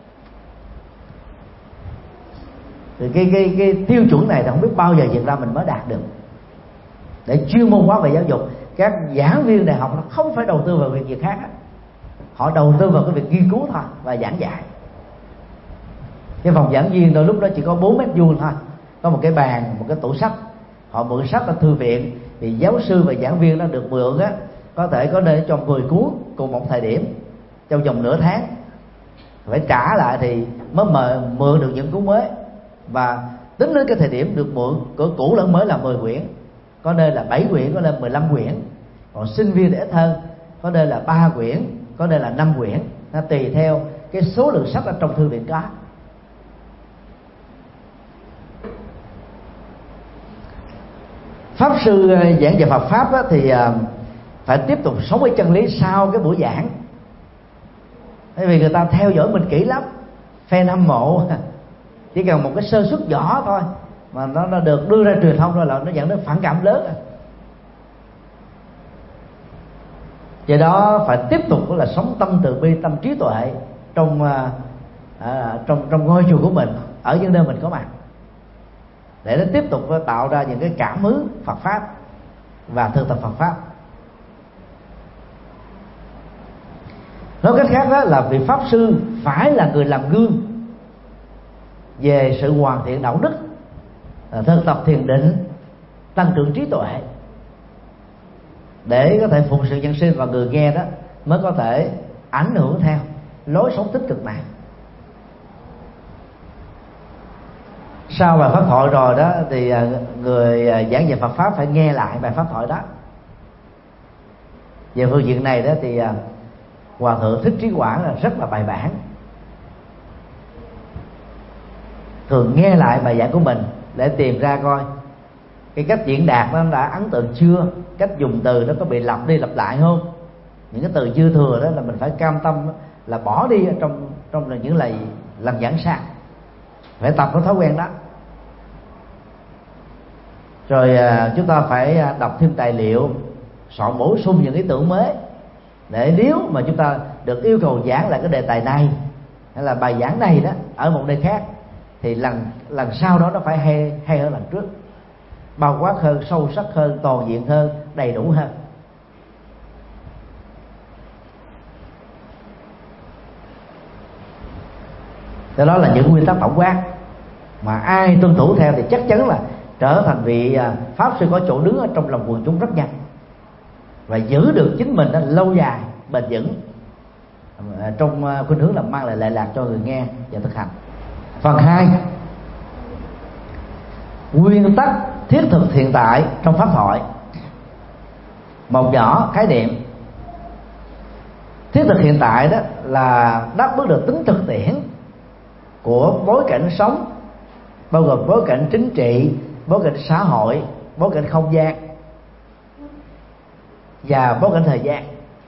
Thì cái tiêu chuẩn này thì không biết bao giờ Việt Nam mình mới đạt được. Để chuyên môn hóa về giáo dục, các giảng viên đại học nó không phải đầu tư vào việc gì khác đó. Họ đầu tư vào cái việc nghiên cứu thôi và giảng dạy. Cái phòng giảng viên đôi lúc đó chỉ có 4 mét vuông thôi, có một cái bàn, một cái tủ sách. Họ mượn sách ở thư viện, thì giáo sư và giảng viên nó được mượn á, có thể có nơi cho 10 cuốn cùng một thời điểm trong vòng nửa tháng. Phải trả lại thì mới mượn được những cuốn mới, và tính đến cái thời điểm được mượn của cũ lẫn mới là 10 quyển, có nơi là 7 quyển, có nơi 15 quyển. Còn sinh viên thì ít hơn, có nơi là 3 quyển, có nơi là 5 quyển. Nó tùy theo cái số lượng sách ở trong thư viện có. Pháp sư giảng về Phật pháp á, thì phải tiếp tục sống với chân lý sau cái buổi giảng. Bởi vì người ta theo dõi mình kỹ lắm, fan hâm mộ chỉ cần một cái sơ suất nhỏ thôi mà nó được đưa ra truyền thông rồi là nó dẫn đến phản cảm lớn. Do đó phải tiếp tục là sống tâm từ bi, tâm trí tuệ trong ngôi chùa của mình, ở những nơi mình có mặt, để nó tiếp tục tạo ra những cái cảm hứng Phật pháp và thực tập Phật pháp. Nói cách khác đó là vị pháp sư phải là người làm gương về sự hoàn thiện đạo đức, thực tập thiền định, tăng trưởng trí tuệ, để có thể phụng sự nhân sinh và người nghe đó mới có thể ảnh hưởng theo lối sống tích cực này. Sau bài pháp thoại rồi đó thì người giảng dạy Phật pháp phải nghe lại bài pháp thoại đó. Về phương diện này đó thì Hòa thượng Thích Trí Quảng là rất là bài bản, thường nghe lại bài giảng của mình để tìm ra coi cái cách diễn đạt nó đã ấn tượng chưa, cách dùng từ nó có bị lặp đi lặp lại không. Những cái từ dư thừa đó là mình phải cam tâm là bỏ đi trong những lời làm giảng sang, phải tập cái thói quen đó. Rồi chúng ta phải đọc thêm tài liệu, soạn bổ sung những ý tưởng mới, để nếu mà chúng ta được yêu cầu giảng lại cái đề tài này hay là bài giảng này đó ở một nơi khác thì lần sau đó nó phải hay hơn lần trước, bao quát hơn, sâu sắc hơn, toàn diện hơn, đầy đủ hơn. Đó là những nguyên tắc tổng quát mà ai tuân thủ theo thì chắc chắn là trở thành vị pháp sư có chỗ đứng ở trong lòng quần chúng rất nhanh, và giữ được chính mình lâu dài, bền vững, trong khuynh hướng là mang lại lệ lạc cho người nghe và thực hành. Phần 2, nguyên tắc thiết thực hiện tại trong pháp thoại. Một nhỏ khái niệm. Thiết thực hiện tại đó là đáp ứng được tính thực tiễn của bối cảnh sống, bao gồm bối cảnh chính trị, bối cảnh xã hội, bối cảnh không gian và bối cảnh thời gian.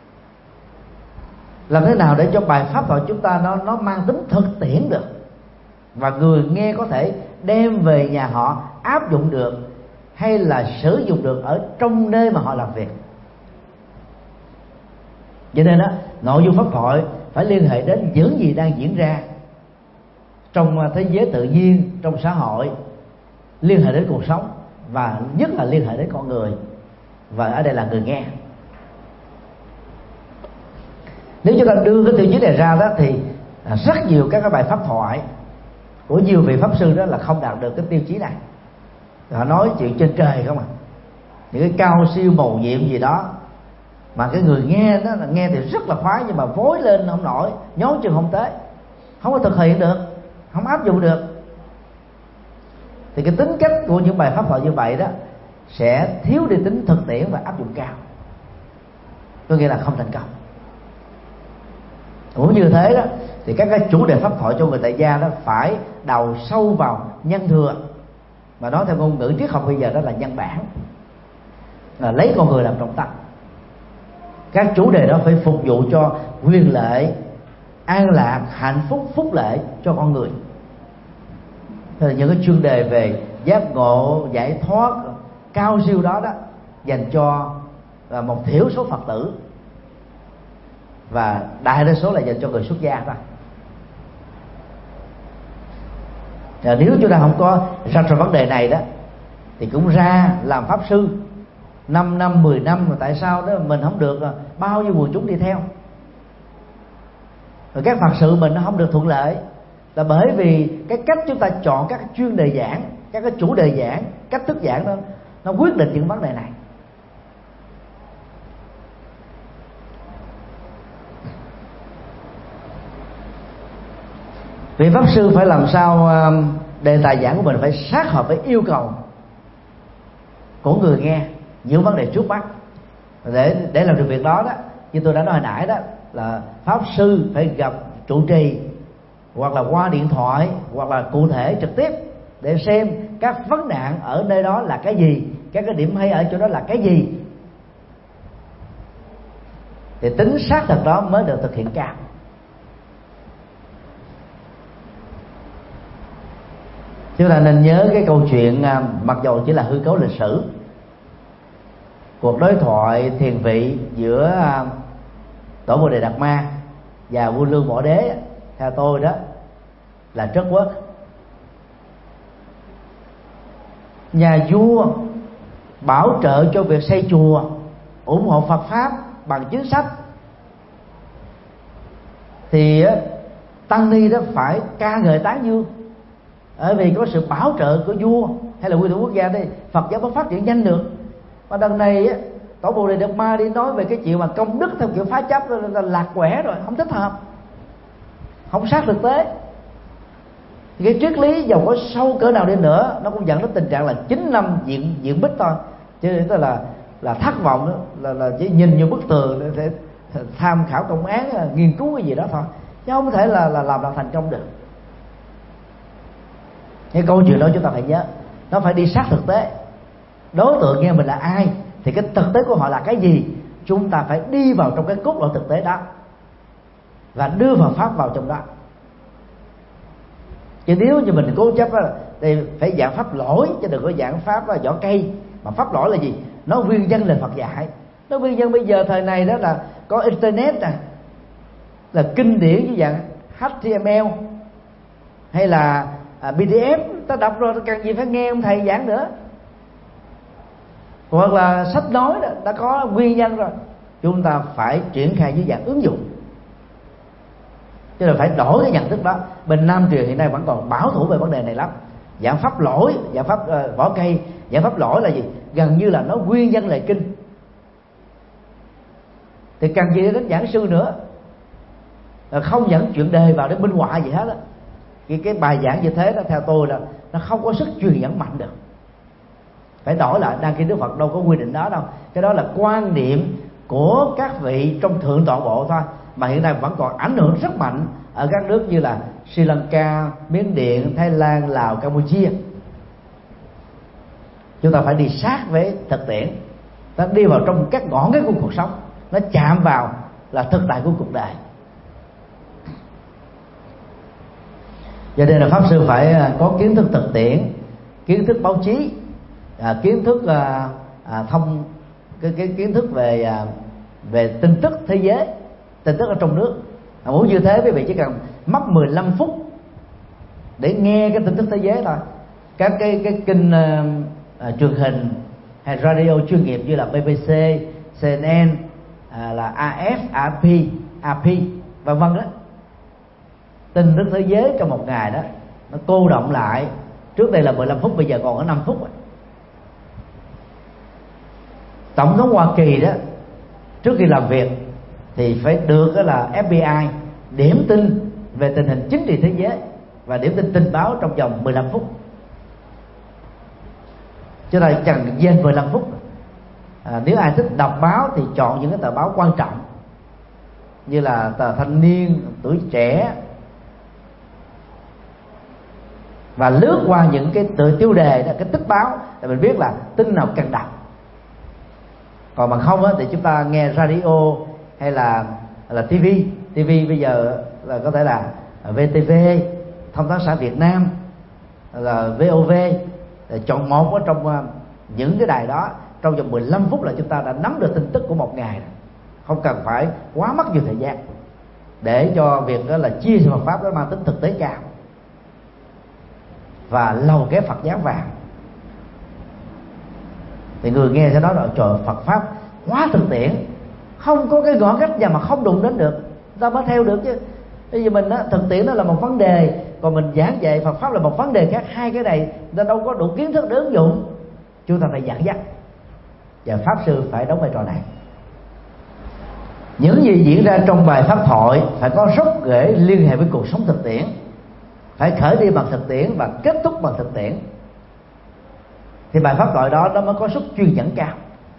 Làm thế nào để cho bài pháp thoại chúng ta nó mang tính thực tiễn được, và người nghe có thể đem về nhà họ áp dụng được, hay là sử dụng được ở trong nơi mà họ làm việc. Cho nên đó, nội dung pháp thoại phải liên hệ đến những gì đang diễn ra trong thế giới tự nhiên, trong xã hội, liên hệ đến cuộc sống, và nhất là liên hệ đến con người, và ở đây là người nghe. Nếu chúng ta đưa cái tiêu chí này ra đó thì rất nhiều các cái bài pháp thoại của nhiều vị pháp sư đó là không đạt được cái tiêu chí này. Họ nói chuyện trên trời không à, những cái cao siêu mầu nhiệm gì đó, mà cái người nghe đó là nghe thì rất là khoái, nhưng mà vối lên không nổi, nhón chân không tới, không có thực hiện được, không áp dụng được. Thì cái tính cách của những bài pháp thoại như vậy đó sẽ thiếu đi tính thực tiễn và áp dụng cao, có nghĩa là không thành công. Cũng như thế đó thì các cái chủ đề pháp thoại cho người tại gia đó phải đào sâu vào nhân thừa, mà nói theo ngôn ngữ triết học bây giờ đó là nhân bản, là lấy con người làm trọng tâm. Các chủ đề đó phải phục vụ cho quyền lợi, an lạc, hạnh phúc, phúc lệ cho con người. Thế là những cái chuyên đề về giác ngộ, giải thoát cao siêu đó dành cho một thiểu số Phật tử, và đại đa số là dành cho người xuất gia thôi. Nếu chúng ta không có rạch ròi vấn đề này đó thì cũng ra làm pháp sư 5 năm, 10 năm mà tại sao đó mình không được bao nhiêu quần chúng đi theo, rồi các Phật sự mình nó không được thuận lợi, là bởi vì cái cách chúng ta chọn các chuyên đề giảng, các cái chủ đề giảng, cách thức giảng đó nó quyết định những vấn đề này. Vị pháp sư phải làm sao đề tài giảng của mình phải sát hợp với yêu cầu của người nghe, những vấn đề trước mắt. Để làm được việc đó như tôi đã nói hồi nãy đó, là pháp sư phải gặp trụ trì, hoặc là qua điện thoại, hoặc là cụ thể trực tiếp, để xem các vấn nạn ở nơi đó là cái gì, các cái điểm hay ở chỗ đó là cái gì, thì tính xác thực đó mới được thực hiện cao. Chúng ta nên nhớ cái câu chuyện, mặc dầu chỉ là hư cấu lịch sử, cuộc đối thoại thiền vị giữa Tổ Bồ Đề Đạt Ma và vua Lương Võ Đế, theo tôi đó là trất quốc. Nhà vua bảo trợ cho việc xây chùa, ủng hộ Phật pháp bằng chính sách, thì tăng ni đó phải ca ngợi tán dương, bởi vì có sự bảo trợ của vua hay là nguyên thủ quốc gia đây, Phật giáo mới phát triển nhanh được. Mà đằng này Tổ Bồ Đề Đạt Ma đi nói về cái chuyện mà công đức theo kiểu phá chấp là lạc quẻ rồi, không thích hợp, không sát thực tế. Thì cái triết lý dầu có sâu cỡ nào đi nữa, nó cũng dẫn đến tình trạng là 9 năm diện bích thôi, chứ tức là thất vọng đó, là chỉ nhìn như bức tường để tham khảo công án, nghiên cứu cái gì đó thôi, chứ không thể là làm thành công được. Cái câu chuyện đó chúng ta phải nhớ, nó phải đi sát thực tế. Đối tượng nghe mình là ai, thì cái thực tế của họ là cái gì, chúng ta phải đi vào trong cái cốt lõi thực tế đó và đưa vào pháp vào trong đó. Chứ nếu như mình cố chấp thì phải giảng pháp lỗi, chứ đừng có giảng pháp vỏ cây. Mà pháp lỗi là gì? Nó nguyên dân lời Phật dạy. Nó nguyên dân bây giờ thời này đó là có internet nè, là kinh điển như dạng HTML, hay là PDF ta đọc rồi, cần gì phải nghe ông thầy giảng nữa. Hoặc là sách nói đó, đã có nguyên nhân rồi, chúng ta phải triển khai dưới dạng ứng dụng, chứ là phải đổi cái nhận thức đó. Bên Nam truyền hiện nay vẫn còn bảo thủ về vấn đề này lắm. Giảng pháp lỗi, giảng pháp vỏ cây, giảng pháp lỗi là gì? Gần như là nó nguyên nhân lời kinh, thì cần gì đến giảng sư nữa, không dẫn chuyện đề vào để minh họa gì hết á. Cái bài giảng như thế đó, theo tôi là nó không có sức truyền dẫn mạnh được. Phải đổi lại, đăng ký Đức Phật đâu có quy định đó đâu. Cái đó là quan niệm của các vị trong thượng tọa bộ thôi, mà hiện nay vẫn còn ảnh hưởng rất mạnh ở các nước như là Sri Lanka, Miến Điện, Thái Lan, Lào, Campuchia. Chúng ta phải đi sát với thực tiễn, ta đi vào trong các ngõ ngách của cuộc sống, nó chạm vào là thực tại của cuộc đời. Cho nên là pháp sư phải có kiến thức thực tiễn, kiến thức báo chí, kiến thức cái kiến thức về tin tức thế giới, tin tức ở trong nước. Muốn như thế quý vị chỉ cần mất 15 phút để nghe cái tin tức thế giới thôi. Các cái kênh truyền hình hay radio chuyên nghiệp như là BBC, CNN, là AF, AP vân vân đó, tin tức thế giới trong một ngày đó nó cô động lại. Trước đây là 15 phút, bây giờ còn có 5 phút rồi. Tổng thống Hoa Kỳ đó, trước khi làm việc thì phải được đó là FBI điểm tin về tình hình chính trị thế giới và điểm tin tình báo trong vòng 15 phút. Cho nên chẳng trên 15 phút. Nếu ai thích đọc báo thì chọn những cái tờ báo quan trọng như là tờ Thanh Niên, Tuổi Trẻ, và lướt qua những cái tựa tiêu đề đó, cái tích báo để mình biết là tin nào cần đọc. Còn mà không á, thì chúng ta nghe radio hay là TV bây giờ là có thể là VTV, Thông tấn xã Việt Nam, là VOV. Chọn một ở trong những cái đài đó, trong vòng 15 phút là chúng ta đã nắm được tin tức của một ngày rồi. Không cần phải quá mất nhiều thời gian để cho việc đó là chia sẻ Phật pháp đó mang tính thực tế cao và lồng ghép Phật giáo vào. Thì người nghe sẽ nói là trời, Phật pháp quá thực tiễn, không có cái ngõ cách nào mà không đụng đến được, ta mới theo được chứ. Bây giờ mình á, thực tiễn đó là một vấn đề, còn mình giảng dạy Phật pháp là một vấn đề khác. Hai cái này ta đâu có đủ kiến thức để ứng dụng. Chúng ta phải dẫn dắt, và pháp sư phải đóng vai trò này. Những gì diễn ra trong bài pháp thoại phải có gốc rễ liên hệ với cuộc sống thực tiễn, phải khởi đi bằng thực tiễn và kết thúc bằng thực tiễn, thì bài pháp thoại đó nó mới có sức truyền dẫn cao.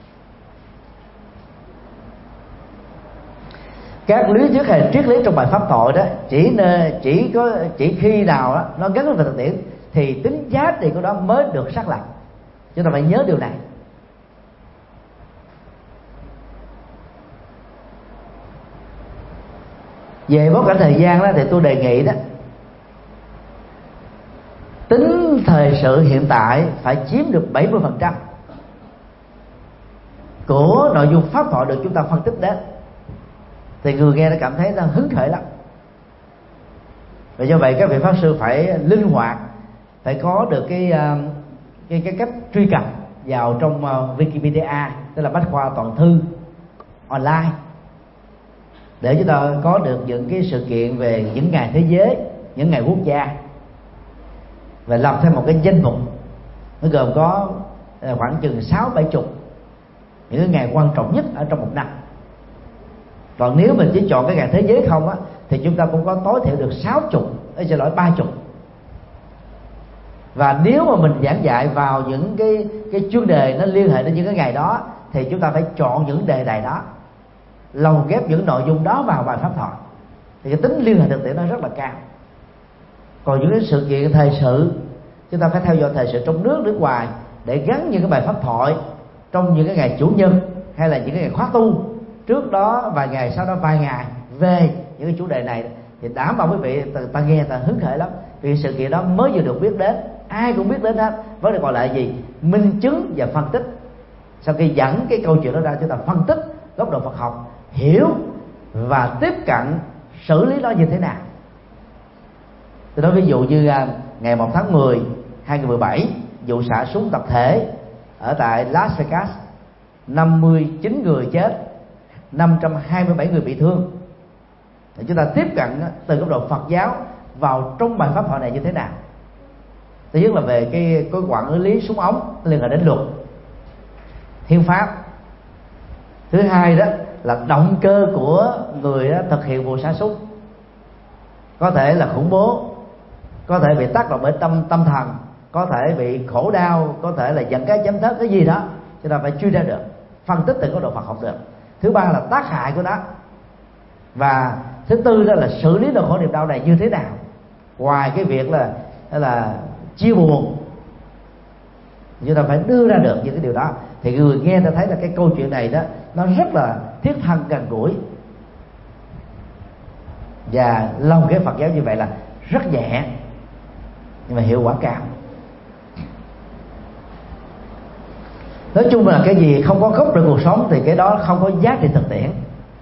Các lý thuyết hay triết lý trong bài pháp thoại đó chỉ khi nào đó, nó gắn với thực tiễn thì tính giá trị của nó mới được xác lập. Chúng ta phải nhớ điều này. Về bối cảnh thời gian đó thì tôi đề nghị đó, tính thời sự hiện tại phải chiếm được 70% của nội dung pháp thoại được chúng ta phân tích đến, thì người nghe đã cảm thấy là hứng khởi lắm. Và do vậy các vị pháp sư phải linh hoạt, phải có được cái cách truy cập vào trong Wikipedia, tức là bách khoa toàn thư online, để chúng ta có được những cái sự kiện về những ngày thế giới, những ngày quốc gia, và làm thêm một cái danh mục. Nó gồm có khoảng chừng 60-70 những cái ngày quan trọng nhất ở trong một năm. Còn nếu mình chỉ chọn cái ngày thế giới không á, thì chúng ta cũng có tối thiểu được 30. Và nếu mà mình giảng dạy vào những cái chuyên đề nó liên hệ đến những cái ngày đó, thì chúng ta phải chọn những đề tài đó, lồng ghép những nội dung đó vào bài pháp thoại, thì cái tính liên hệ thực tiễn nó rất là cao. Còn những cái sự kiện thời sự, chúng ta phải theo dõi thời sự trong nước, nước ngoài, để gắn những cái bài pháp thoại trong những cái ngày chủ nhật hay là những cái ngày khóa tu trước đó vài ngày, sau đó vài ngày về những cái chủ đề này, thì đảm bảo quý vị ta nghe ta hứng khởi lắm. Vì sự kiện đó mới vừa được biết đến, ai cũng biết đến hết. Vấn đề còn lại gì? Minh chứng và phân tích. Sau khi dẫn cái câu chuyện đó ra, chúng ta phân tích góc độ Phật học, hiểu và tiếp cận xử lý nó như thế nào. Tôi nói ví dụ như ngày 1 tháng 10 2017, vụ xả súng tập thể ở tại Las Vegas, 59 người chết, 527 người bị thương. Thì chúng ta tiếp cận từ góc độ Phật giáo vào trong bài pháp thoại này như thế nào? Thứ nhất là về cái quản lý súng ống liên hệ đến luật, hiến pháp. Thứ hai đó là động cơ của người đó thực hiện vụ xả súng, có thể là khủng bố, có thể bị tác động bởi tâm thần, có thể bị khổ đau, có thể là giận cái chấm thớt cái gì đó, chúng ta phải truy ra được, phân tích từ góc độ Phật học được. Thứ ba là tác hại của nó, và thứ tư đó là xử lý nỗi khổ niềm đau này như thế nào. Ngoài cái việc là chia buồn, chúng ta phải đưa ra được những cái điều đó, thì người nghe ta thấy là cái câu chuyện này đó nó rất là thiết thân gần gũi. Và lòng cái Phật giáo như vậy là rất nhẹ nhưng mà hiệu quả cao. Nói chung là cái gì không có gốc trong cuộc sống thì cái đó không có giá trị thực tiễn.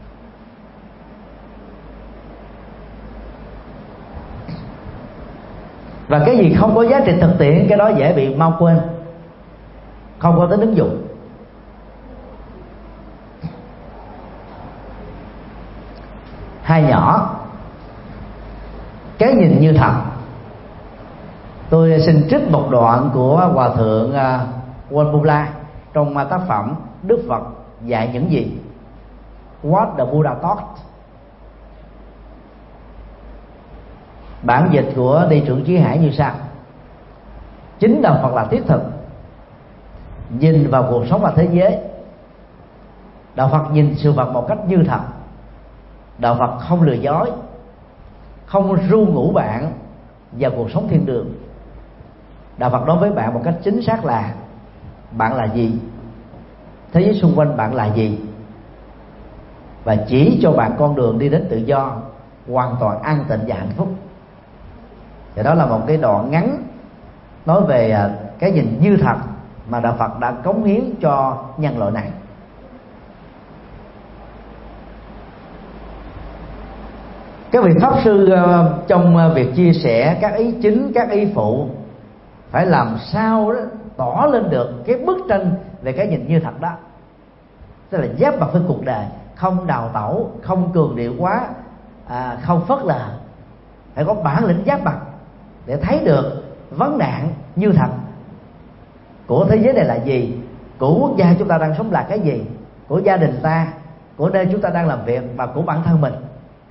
Và cái gì không có giá trị thực tiễn, cái đó dễ bị mau quên, không có tính ứng dụng. Hai nhỏ, cái nhìn như thật. Tôi xin trích một đoạn của Hòa thượng Walpola trong tác phẩm Đức Phật dạy những gì, What the Buddha Taught. Bản dịch của Đi Trưởng Chí Hải như sau: chính đạo Phật là thiết thực, nhìn vào cuộc sống và thế giới. Đạo Phật nhìn sự vật một cách như thật. Đạo Phật không lừa dối, không ru ngủ bạn vào cuộc sống thiên đường. Đạo Phật nói với bạn một cách chính xác là bạn là gì, thế giới xung quanh bạn là gì, và chỉ cho bạn con đường đi đến tự do hoàn toàn an tịnh và hạnh phúc. Thì đó là một cái đoạn ngắn nói về cái nhìn như thật mà Đạo Phật đã cống hiến cho nhân loại này. Các vị pháp sư trong việc chia sẻ các ý chính, các ý phụ phải làm sao đó tỏ lên được cái bức tranh về cái nhìn như thật đó. Tức là giáp mặt với cuộc đời, không đào tẩu, không cường điệu quá, không phớt lờ, phải có bản lĩnh giáp mặt để thấy được vấn nạn như thật của thế giới này là gì, của quốc gia chúng ta đang sống là cái gì, của gia đình ta, của nơi chúng ta đang làm việc và của bản thân mình.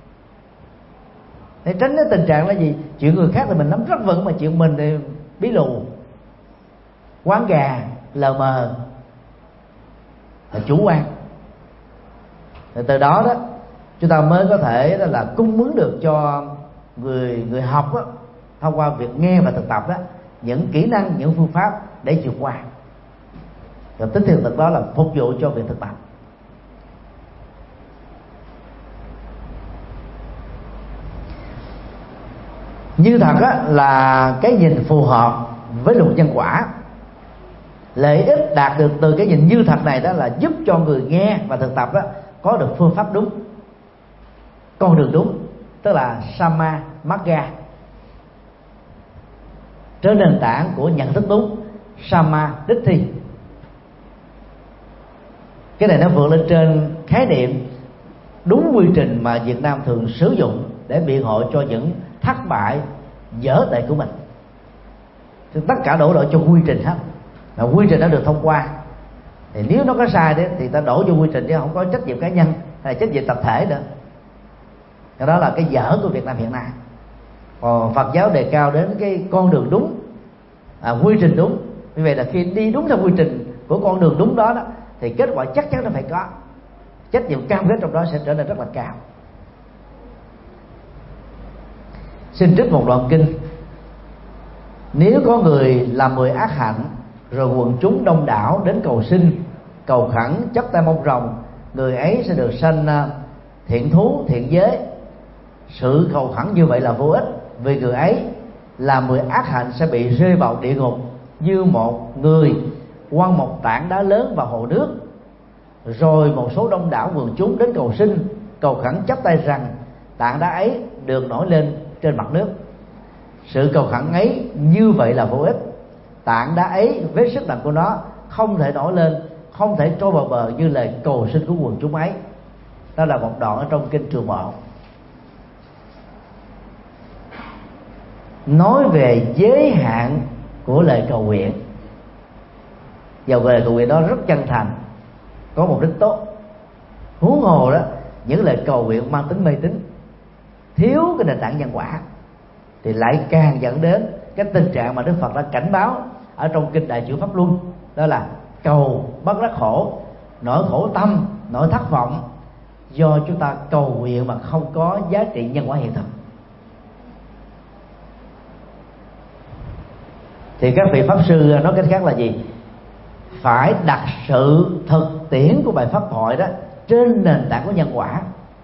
Để tránh cái tình trạng là gì, chuyện người khác thì mình nắm rất vững mà chuyện mình thì bí lù, quán gà, lờ mờ, là chủ quan. Từ đó đó chúng ta mới có thể đó là cung mướn được cho người học đó, thông qua việc nghe và thực tập đó, những kỹ năng, những phương pháp để vượt qua. Rồi tính thiền thực đó là phục vụ cho việc thực tập. Như thật á, là cái nhìn phù hợp với luật nhân quả. Lợi ích đạt được từ cái nhìn như thật này đó là giúp cho người nghe và thực tập đó có được phương pháp đúng, con đường đúng, tức là Samma Magga, trên nền tảng của nhận thức đúng, Samma Ditti. Cái này nó vượt lên trên khái niệm đúng quy trình mà Việt Nam thường sử dụng để biện hộ cho những thất bại dở tệ của mình. Thì tất cả đổ lỗi cho quy trình hết, là quy trình đã được thông qua. Thì nếu nó có sai đấy thì ta đổ vô quy trình chứ không có trách nhiệm cá nhân hay là trách nhiệm tập thể nữa. Cái đó là cái dở của Việt Nam hiện nay. Còn Phật giáo đề cao đến cái con đường đúng, quy trình đúng. Vì vậy là khi đi đúng theo quy trình của con đường đúng đó, thì kết quả chắc chắn nó phải có. Trách nhiệm cam kết trong đó sẽ trở nên rất là cao. Xin trích một đoạn kinh: nếu có người làm 10 ác hạnh, rồi quần chúng đông đảo đến cầu xin, cầu khẩn, chắp tay mong rồng, người ấy sẽ được sanh thiện thú, thiện giới. Sự cầu khẩn như vậy là vô ích, vì người ấy làm 10 ác hạnh sẽ bị rơi vào địa ngục như một người quăng một tảng đá lớn vào hồ nước, rồi một số đông đảo quần chúng đến cầu xin, cầu khẩn, chắp tay rằng tảng đá ấy được nổi lên trên mặt nước. Sự cầu khẩn ấy như vậy là vô ích. Tảng đá ấy với sức nặng của nó không thể nổi lên, không thể trôi vào bờ như lời cầu xin của quần chúng ấy. Đó là một đoạn ở trong kinh Trường Bộ, nói về giới hạn của lời cầu nguyện. Dầu lời cầu nguyện đó rất chân thành, có mục đích tốt, huống hồ đó những lời cầu nguyện mang tính mê tín, thiếu cái nền tảng nhân quả, thì lại càng dẫn đến cái tình trạng mà Đức Phật đã cảnh báo ở trong kinh Đại Chư Pháp Luân, đó là cầu bất đắc khổ, nỗi khổ tâm, nỗi thất vọng do chúng ta cầu nguyện mà không có giá trị nhân quả hiện thực. Thì các vị pháp sư nói cách khác là gì? Phải đặt sự thực tiễn của bài pháp thoại đó trên nền tảng của nhân quả.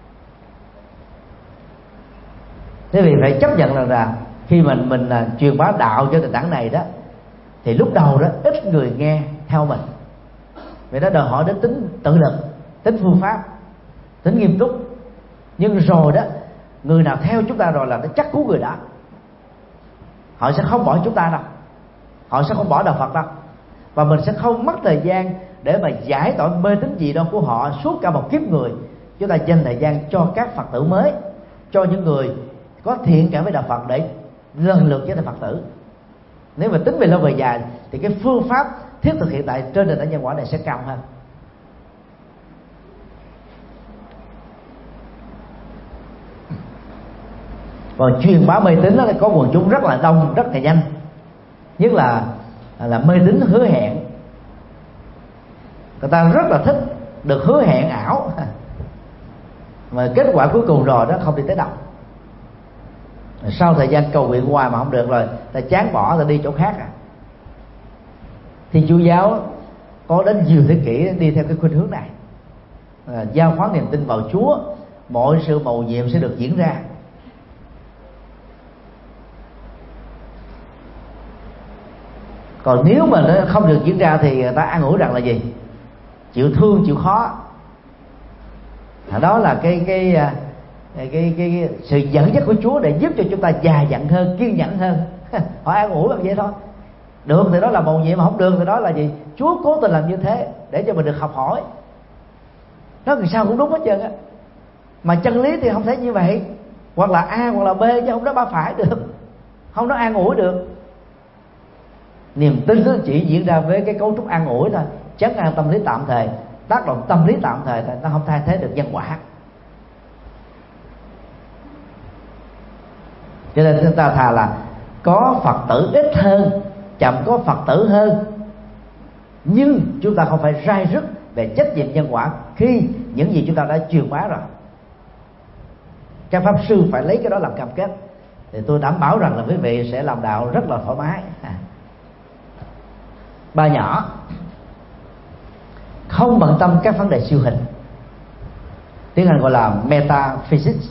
Thế vì phải chấp nhận rằng là khi mình truyền bá đạo cho nền tảng này đó, thì lúc đầu đó ít người nghe theo mình, vì nó đòi hỏi đến tính tự lực, tính phương pháp, tính nghiêm túc. Nhưng rồi đó, người nào theo chúng ta rồi là nó chắc cú người đó, họ sẽ không bỏ chúng ta đâu, họ sẽ không bỏ đạo Phật đâu, và mình sẽ không mất thời gian để mà giải tỏa mê tín dị đoan của họ suốt cả một kiếp người. Chúng ta dành thời gian cho các Phật tử mới, cho những người có thiện cảm với đạo Phật để lần lượt trở thành Phật tử. Nếu mà tính về lâu về dài thì cái phương pháp thiết thực hiện tại trên nền tảng nhân quả này sẽ cao hơn. Còn truyền bá mê tín đó có quần chúng rất là đông, rất là nhanh, nhất là mê tín hứa hẹn. Người ta rất là thích được hứa hẹn ảo, mà kết quả cuối cùng rồi đó không đi tới đâu. Sau thời gian cầu nguyện hoài mà không được rồi, ta chán bỏ, ta đi chỗ khác à. Thiên Chúa giáo có đến nhiều thế kỷ đi theo cái khuynh hướng này, giao khoán niềm tin vào Chúa, mọi sự mầu nhiệm sẽ được diễn ra. Còn nếu mà nó không được diễn ra thì người ta an ủi rằng là gì? Chịu thương, chịu khó. Đó là cái sự dẫn dắt của Chúa để giúp cho chúng ta già dặn hơn, kiên nhẫn hơn. Họ an ủi bằng vậy thôi. Được thì đó là mầu nhiệm, mà không được thì đó là gì? Chúa cố tình làm như thế để cho mình được học hỏi. Nó làm sao cũng đúng hết trơn á. Mà chân lý thì không thể như vậy, hoặc là A hoặc là B, chứ không nói ba phải được, không nói an ủi được. Niềm tin nó chỉ diễn ra với cái cấu trúc an ủi thôi, trấn an tâm lý tạm thời, tác động tâm lý tạm thời thôi, nó không thay thế được nhân quả. Cho nên chúng ta thà là có Phật tử ít hơn, chậm có Phật tử hơn, nhưng chúng ta không phải rai rứt về trách nhiệm nhân quả khi những gì chúng ta đã truyền bá rồi. Các pháp sư phải lấy cái đó làm cam kết, thì tôi đảm bảo rằng là quý vị sẽ làm đạo rất là thoải mái. Ba nhỏ không bận tâm các vấn đề siêu hình, tiếng Anh gọi là metaphysics.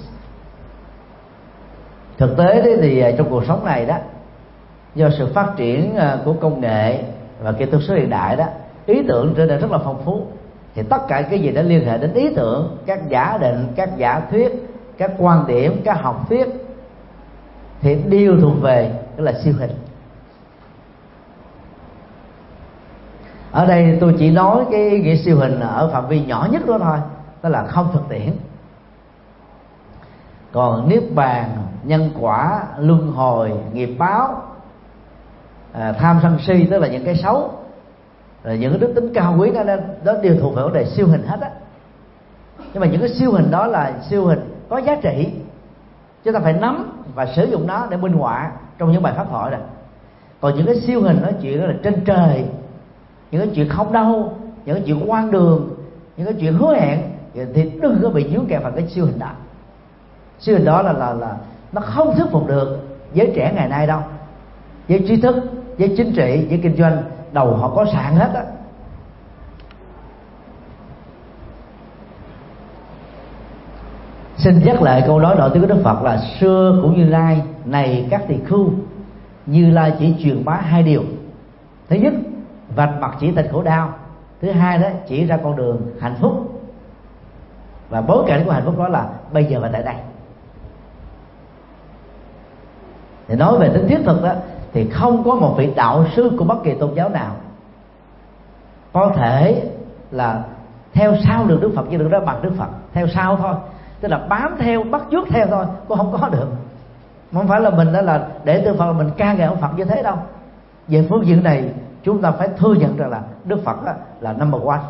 Thực tế đấy thì trong cuộc sống này đó, do sự phát triển của công nghệ và kỹ thuật số hiện đại đó, ý tưởng trở nên rất là phong phú, thì tất cả cái gì đã liên hệ đến ý tưởng, các giả định, các giả thuyết, các quan điểm, các học thuyết thì đều thuộc về cái là siêu hình. Ở đây tôi chỉ nói cái nghĩa siêu hình ở phạm vi nhỏ nhất đó thôi, đó là không thực tiễn. Còn niết bàn, nhân quả, luân hồi, nghiệp báo, tham sân si, tức là những cái xấu, rồi những cái đức tính cao quý đó đều thuộc về vấn đề siêu hình hết á. Nhưng mà những cái siêu hình đó là siêu hình có giá trị, chúng ta phải nắm và sử dụng nó để minh họa trong những bài pháp thoại này. Còn những cái siêu hình nói chuyện đó là trên trời, những cái chuyện không đâu, những cái chuyện quan đường, những cái chuyện hứa hẹn, thì đừng có bị dướng kẹt vào cái siêu hình đó. Siêu hình đó là nó không thuyết phục được giới trẻ ngày nay đâu. Giới trí thức, giới chính trị, giới kinh doanh, đầu họ có sạn hết á. Xin nhắc lại câu nói nổi tiếng của Đức Phật là xưa cũng Như Lai, này các tỳ khưu, Như Lai chỉ truyền bá hai điều. Thứ nhất, vạch mặt chỉ tình khổ đau. Thứ hai đó, chỉ ra con đường hạnh phúc. Và bối cảnh của hạnh phúc đó là bây giờ và tại đây. Thì nói về tính thiết thực đó, thì không có một vị đạo sư của bất kỳ tôn giáo nào có thể là theo sau được Đức Phật, chứ đừng nói bằng Đức Phật, theo sau thôi, tức là bám theo, bắt chước theo thôi, cũng không có được. Không phải là mình đó là để tư Phật mình ca ngợi ông Phật như thế đâu. Về phương diện này chúng ta phải thừa nhận rằng là Đức Phật là number one.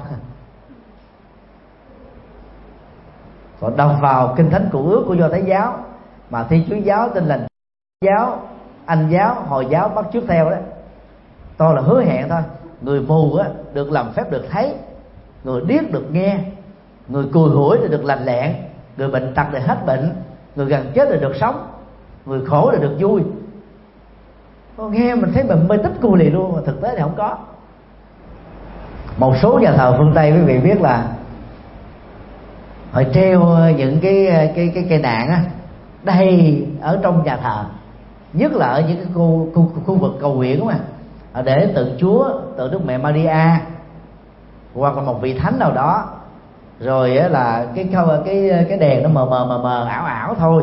Còn đọc vào kinh thánh Cựu Ước của Do Thái giáo mà Thiên Chúa giáo, Tin Lành giáo, Anh giáo, Hồi giáo bắt chước theo đó, tôi là hứa hẹn thôi. Người mù được làm phép được thấy, người điếc được nghe, người cùi hủi thì được lành lẹn, người bệnh tật thì hết bệnh, người gần chết thì được sống, người khổ thì được vui. Nghe mình thấy mình mê tích cu lì luôn, mà thực tế thì không có. Một số nhà thờ phương Tây quý vị biết là họ treo những cái cây đàn đầy ở trong nhà thờ, nhất là ở những cái khu vực cầu nguyện mà, để tượng Chúa, tượng Đức Mẹ Maria hoặc là một vị thánh nào đó. Rồi là cái đèn nó mờ ảo ảo thôi.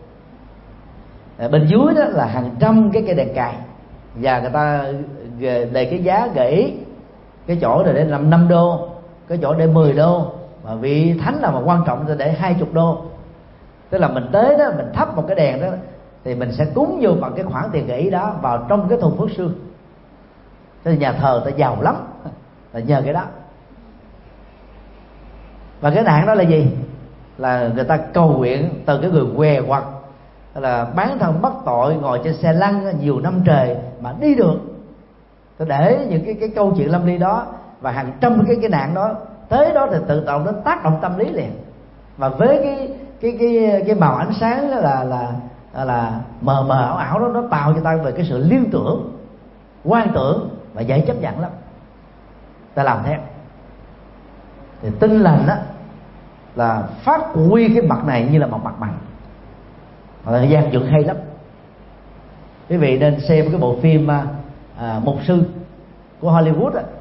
Bên dưới đó là hàng trăm cái cây đèn cài, và người ta đề cái giá gãy, cái chỗ này để làm 5 đô, cái chỗ để 10 đô, mà vị thánh nào mà quan trọng thì để 20 đô. Tức là mình tới đó, mình thắp một cái đèn đó thì mình sẽ cúng vô bằng cái khoản tiền gãy đó vào trong cái thùng phước sương. Thế nhà thờ ta giàu lắm là nhờ cái đó. Và cái đạn đó là gì? Là người ta cầu nguyện từ cái người què quặt, là bán thân bất tội, ngồi trên xe lăn nhiều năm trời mà đi được. Tôi để những cái câu chuyện lâm ly đó và hàng trăm cái nạn đó tới đó thì tự động nó tác động tâm lý liền. Và với cái màu ánh sáng đó là mờ ảo ảo đó, nó tạo cho ta về cái sự liên tưởng, quan tưởng và dễ chấp nhận lắm. Ta làm theo thì Tin Lành đó là phát huy cái mặt này như là một mặt bằng, thời gian dựng hay lắm. Quý vị nên xem cái bộ phim Mục Sư của Hollywood đó,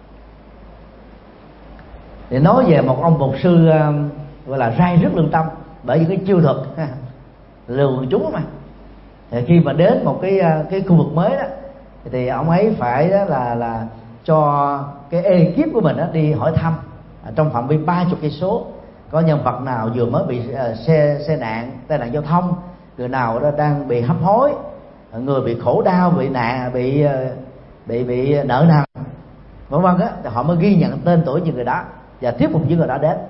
để nói về một ông mục sư gọi là rai rứt lương tâm bởi những cái chiêu thuật lừa quần chúng mà. Thì khi mà đến một cái khu vực mới đó thì ông ấy phải đó là cho cái ekip của mình đó đi hỏi thăm trong phạm vi 30 cây số có nhân vật nào vừa mới bị xe nạn, tai nạn giao thông, người nào đó đang bị hấp hối, người bị khổ đau, bị nạn, bị nợ nần, vân vân á, thì họ mới ghi nhận tên tuổi những người đó và thuyết phục những người đó đến.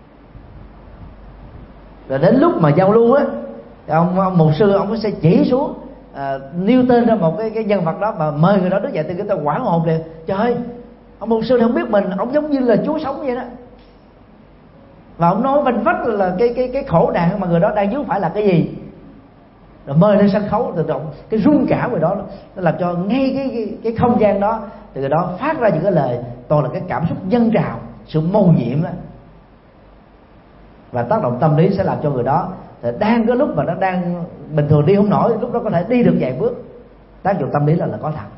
Rồi đến lúc mà giao lưu á, ông mục sư ông sẽ chỉ xuống nêu tên ra một cái nhân vật đó mà mời người đó đứng dậy, thì người ta hoảng hồn liền. Trời ơi, ông mục sư không biết mình, ông giống như là Chúa sống vậy đó. Và ông nói vanh vách là cái khổ nạn mà người đó đang vướng phải là cái gì. Rồi mời lên sân khấu, tự động cái rung cảm người đó nó làm cho ngay cái không gian đó thì người đó phát ra những cái lời toàn là cái cảm xúc dâng trào, sự mầu nhiệm đó, và tác động tâm lý sẽ làm cho người đó thì đang cái lúc mà nó đang bình thường đi không nổi, lúc đó có thể đi được vài bước. Tác dụng tâm lý là có thật.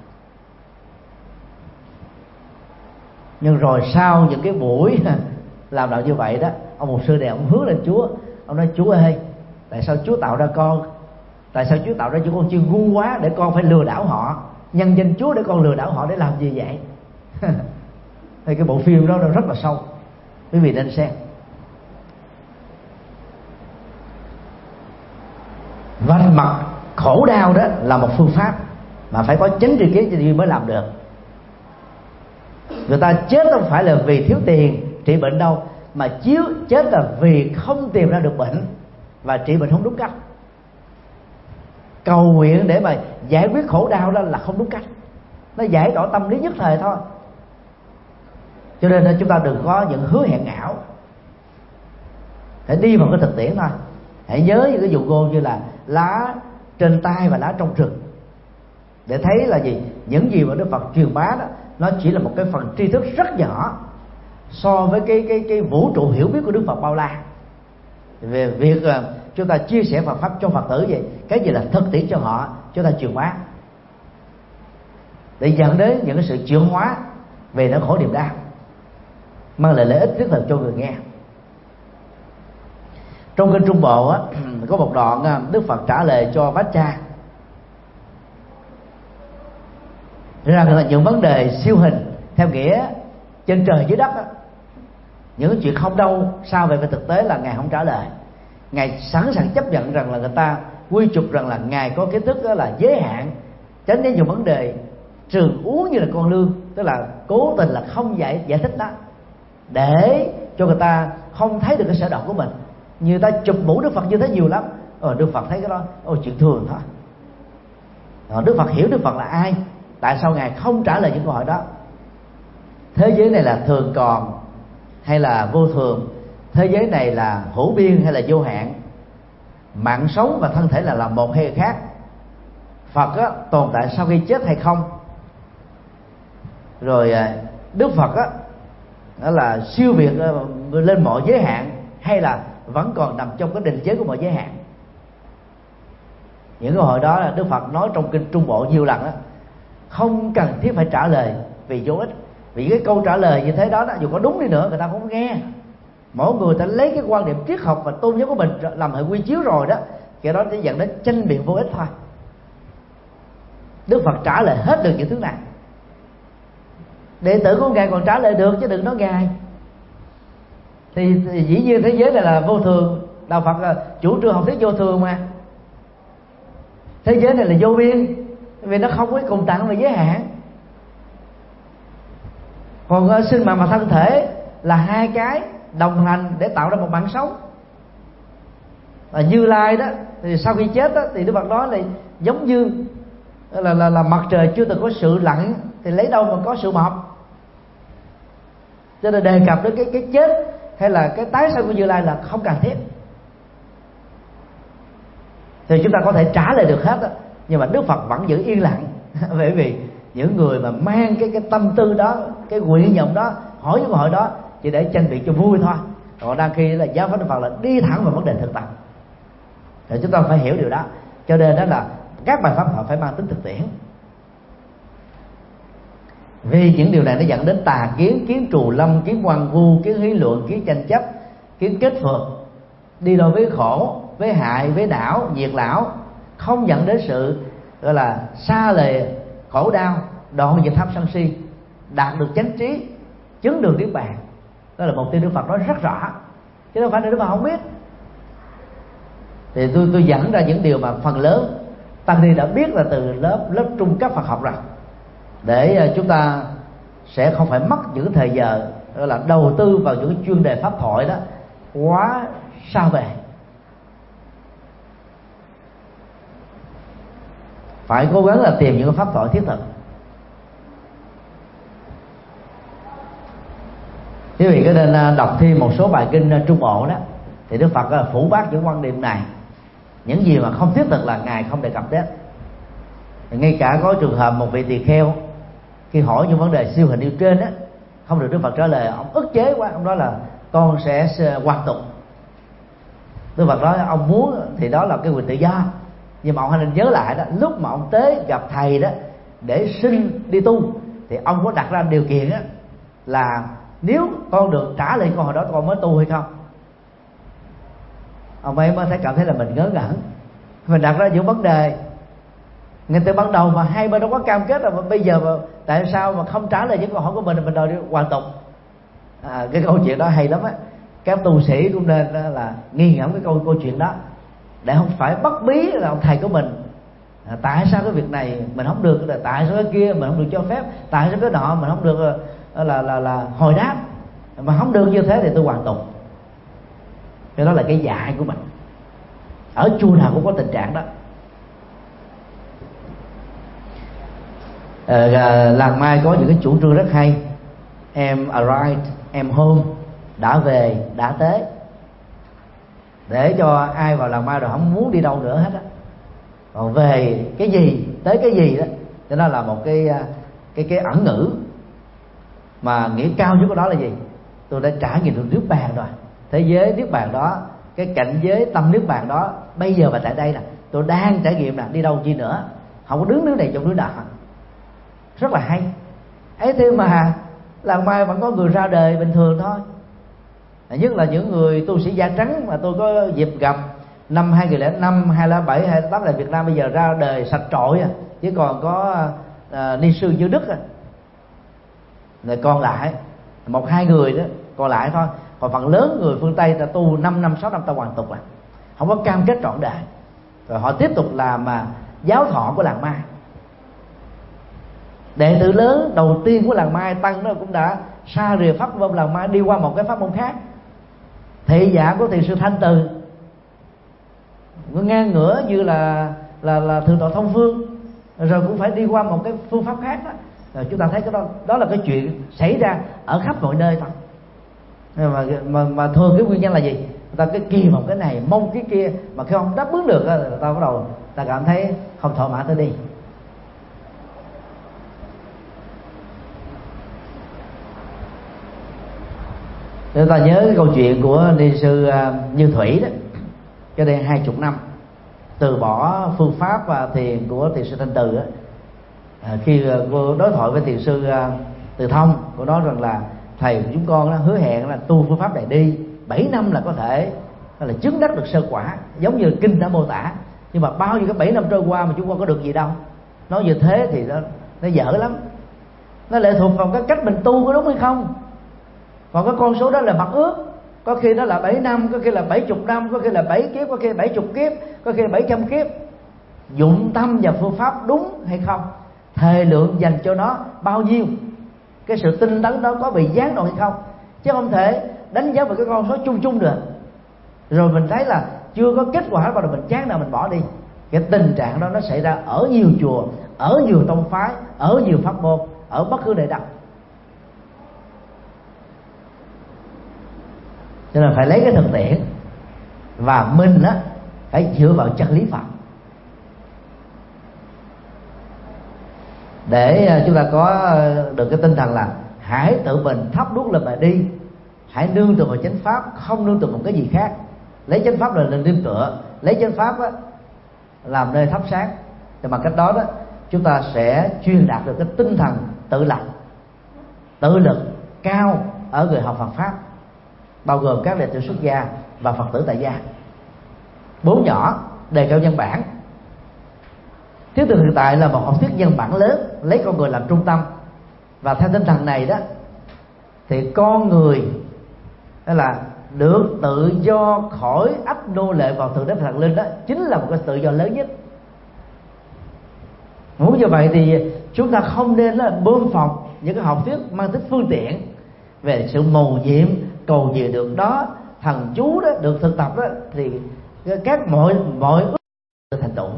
Nhưng rồi sau những cái buổi làm đạo như vậy đó, ông mục sư này ông hướng lên Chúa, ông nói: Chúa ơi, tại sao Chúa tạo ra con? Tại sao Chúa tạo ra cho con chưa ngu quá để con phải lừa đảo họ? Nhân danh Chúa để con lừa đảo họ để làm gì vậy? Thì cái bộ phim đó nó rất là sâu, quý vị nên xem. Vạch mặt khổ đau đó là một phương pháp mà phải có chánh tri kiến thì mới làm được. Người ta chết không phải là vì thiếu tiền trị bệnh đâu, mà chết là vì không tìm ra được bệnh và trị bệnh không đúng cách. Cầu nguyện để mà giải quyết khổ đau đó là không đúng cách, nó giải tỏa tâm lý nhất thời thôi. Cho nên chúng ta đừng có những hứa hẹn ảo, hãy đi vào cái thực tiễn thôi. Hãy nhớ những cái dụ ngôn như là lá trên tay và lá trong rừng, để thấy là gì, những gì mà Đức Phật truyền bá đó nó chỉ là một cái phần tri thức rất nhỏ so với cái vũ trụ hiểu biết của Đức Phật bao la. Về việc chúng ta chia sẻ Phật pháp cho Phật tử vậy, cái gì là thực tiễn cho họ, chúng ta truyền bá để dẫn đến những cái sự chuyển hóa về nỗi khổ niềm đau, mang lại lợi ích thiết thực cho người nghe. Trong kinh Trung Bộ á, có một đoạn Đức Phật trả lời cho Vách Cha Rằng là những vấn đề siêu hình theo nghĩa trên trời dưới đất đó, những chuyện không đâu sao vậy, về thực tế là Ngài không trả lời. Ngài sẵn sàng chấp nhận rằng là người ta quy chụp rằng là Ngài có kiến thức đó là giới hạn, tránh đến nhiều vấn đề trường uống như là con lương, tức là cố tình là không giải thích đó để cho người ta không thấy được cái sở động của mình. Người ta chụp mũ Đức Phật như thế nhiều lắm. Đức Phật thấy cái đó chuyện thường thôi. Đức Phật hiểu Đức Phật là ai, tại sao Ngài không trả lời những câu hỏi đó. Thế giới này là thường còn hay là vô thường? Thế giới này là hữu biên hay là vô hạn? Mạng sống và thân thể là một hay khác? Phật á, tồn tại sau khi chết hay không? Rồi Đức Phật á, đó là siêu việt lên mọi giới hạn hay là vẫn còn nằm trong cái định chế của mọi giới hạn? Những câu hỏi đó là Đức Phật nói trong kinh Trung Bộ nhiều lần đó, không cần thiết phải trả lời vì vô ích. Vì cái câu trả lời như thế đó, dù có đúng đi nữa người ta cũng không nghe. Mỗi người ta lấy cái quan điểm triết học và tôn giáo của mình làm hệ quy chiếu rồi đó, cái đó sẽ dẫn đến tranh biện vô ích thôi. Đức Phật trả lời hết được những thứ này. Đệ tử của Ngài còn trả lời được chứ đừng nói Ngài. Thì dĩ nhiên thế giới này là vô thường. Đạo Phật là chủ trương học thuyết vô thường mà. Thế giới này là vô biên, vì nó không có cùng tặng và giới hạn. Còn sinh mạng và thân thể là hai cái đồng hành để tạo ra một mạng sống. Và Như Lai đó thì sau khi chết đó, thì Đức Phật nói là giống như là mặt trời chưa từng có sự lặn thì lấy đâu mà có sự mọc. Cho nên đề cập đến cái chết hay là cái tái sanh của Như Lai là không cần thiết. Thì chúng ta có thể trả lời được hết đó, nhưng mà Đức Phật vẫn giữ yên lặng. Bởi vì những người mà mang cái tâm tư đó, cái nguyện vọng đó, hỏi những câu hỏi đó chỉ để tranh biện cho vui thôi. Còn đang khi là giáo pháp Đức Phật là đi thẳng vào vấn đề thực tập. Thì chúng ta phải hiểu điều đó. Cho nên đó là các bài pháp họ phải mang tính thực tiễn. Vì những điều này nó dẫn đến tà kiến, kiến trù lâm, kiến quan vu, kiến hí luận, kiến tranh chấp, kiến kết phược, đi đôi với khổ, với hại, với não, diệt lão, không dẫn đến sự gọi là xa lìa khổ đau, đoạn diệt tham sân si, đạt được chánh trí, chứng được niết bàn. Đó là mục tiêu Đức Phật nói rất rõ, chứ không phải là Đức Phật không biết. Thì tôi dẫn ra những điều mà phần lớn tăng ni đã biết là từ lớp trung cấp Phật học rồi, để chúng ta sẽ không phải mất những thời giờ gọi là đầu tư vào những chuyên đề pháp thoại đó quá xa về. Phải cố gắng là tìm những cái pháp thoại thiết thực. Quý vị có nên đọc thêm một số bài kinh Trung Bộ đó, thì Đức Phật phủ bác những quan điểm này. Những gì mà không thiết thực là Ngài không đề cập đến. Ngay cả có trường hợp một vị tỳ kheo khi hỏi những vấn đề siêu hình yêu trên á, không được Đức Phật trả lời, ông ức chế quá, ông nói là con sẽ hoàn tục. Đức Phật nói ông muốn thì đó là cái quyền tự do, nhưng mà ông hãy nên nhớ lại đó, lúc mà ông tới gặp thầy đó để xin đi tu thì ông có đặt ra điều kiện á là nếu con được trả lời câu hỏi đó con mới tu hay không. Ông ấy mới thấy cảm thấy là mình ngớ ngẩn. Mình đặt ra những vấn đề ngay từ ban đầu mà hai bên đâu có cam kết rồi, mà bây giờ mà tại sao mà không trả lời những câu hỏi của mình đòi đi hoàn tục. Cái câu chuyện đó hay lắm á. Các tu sĩ cũng nên là nghi ngẫm cái câu chuyện đó, để không phải bắt bí là ông thầy của mình. Tại sao cái việc này mình không được, là tại sao cái kia mình không được cho phép, tại sao cái nọ mình không được là hồi đáp, mà không được như thế thì tôi hoàn tục. Cái đó là cái dạy của mình. Ở chùa nào cũng có tình trạng đó. Làng Mai có những cái chủ trương rất hay. Em arrived, em home, đã về, đã tới, để cho ai vào làng Mai rồi không muốn đi đâu nữa hết á. Còn về cái gì tới cái gì đó, cho nên là một cái ẩn ngữ mà nghĩa cao nhất của đó là gì? Tôi đã trải nghiệm được niết bàn rồi. Thế giới niết bàn đó, cái cảnh giới tâm niết bàn đó bây giờ và tại đây nè, tôi đang trải nghiệm nè, đi đâu chi nữa, không có đứng nước này trong nước nọ. Rất là hay. Ấy thế mà làng Mai vẫn có người ra đời bình thường thôi. Nhất là những người tu sĩ da trắng mà tôi có dịp gặp năm 2005, 2007, 2008 là Việt Nam bây giờ ra đời sạch trội, chứ còn có ni sư như Đức rồi còn lại 1-2 người đó còn lại thôi. Còn phần lớn người phương Tây ta tu 5 năm 6 năm ta hoàn tục, là không có cam kết trọn đời, rồi họ tiếp tục làm giáo thọ của làng Mai. Đệ tử lớn đầu tiên của làng Mai, tăng nó cũng đã xa rìa pháp môn làng Mai, đi qua một cái pháp môn khác. Thị giả của thiền sư Thanh Từ ngang ngửa như là thượng tọa Thông Phương, rồi cũng phải đi qua một cái phương pháp khác đó. Rồi chúng ta thấy cái đó là cái chuyện xảy ra ở khắp mọi nơi thôi. Mà thường cái nguyên nhân là gì? Người ta cái kỳ vọng cái này, mong cái kia, mà khi không đáp ứng được người ta bắt đầu ta cảm thấy không thỏa mãn tới đi. Chúng ta nhớ cái câu chuyện của ni sư Như Thủy đó, cho đây 20 năm từ bỏ phương pháp và thiền của thiền sư Thanh Từ đó. Khi cô đối thoại với thiền sư Từ Thông, cô nói rằng là thầy của chúng con đó hứa hẹn là tu phương pháp này đi 7 năm là có thể là chứng đắc được sơ quả, giống như kinh đã mô tả. Nhưng mà bao nhiêu cái 7 năm trôi qua mà chúng con có được gì đâu. Nói như thế thì nó dở lắm. Nó lệ thuộc vào cái cách mình tu có đúng hay không. Còn cái con số đó là mặc ước, có khi nó là 7 năm, có khi là 70 năm, có khi là 7 kiếp, có khi là 70 kiếp, có khi là 700 kiếp. Dụng tâm và phương pháp đúng hay không, thời lượng dành cho nó bao nhiêu, cái sự tinh tấn đó có bị gián đoạn hay không. Chứ không thể đánh giá về cái con số chung chung được, rồi mình thấy là chưa có kết quả và rồi mình chán nào mình bỏ đi. Cái tình trạng đó nó xảy ra ở nhiều chùa, ở nhiều tông phái, ở nhiều pháp môn, ở bất cứ nơi đâu. Cho nên phải lấy cái thực tiễn, và mình á phải dựa vào chân lý Phật để chúng ta có được cái tinh thần là hãy tự mình thắp đuốc lên mà đi, hãy nương tựa vào chánh pháp, không nương tựa vào cái gì khác. Lấy chánh pháp là nương tựa, lấy chánh pháp á làm nơi thắp sáng. Thì bằng cách đó chúng ta sẽ truyền đạt được cái tinh thần tự lập, tự lực cao ở người học Phật pháp, bao gồm các đệ tử xuất gia và Phật tử tại gia. 4 nhỏ đề cao nhân bản. Thiết thực hiện tại là một học thuyết nhân bản lớn, lấy con người làm trung tâm. Và theo tinh thần này đó thì con người đó là được tự do khỏi ách nô lệ vào thượng đế thần linh, đó chính là một cái tự do lớn nhất. Muốn như vậy thì chúng ta không nên bơm phọc những cái học thuyết mang tính phương tiện về sự mầu nhiệm, cầu gì được đó, thần chú đó được thực tập đó, thì các mọi ước được thành tựu.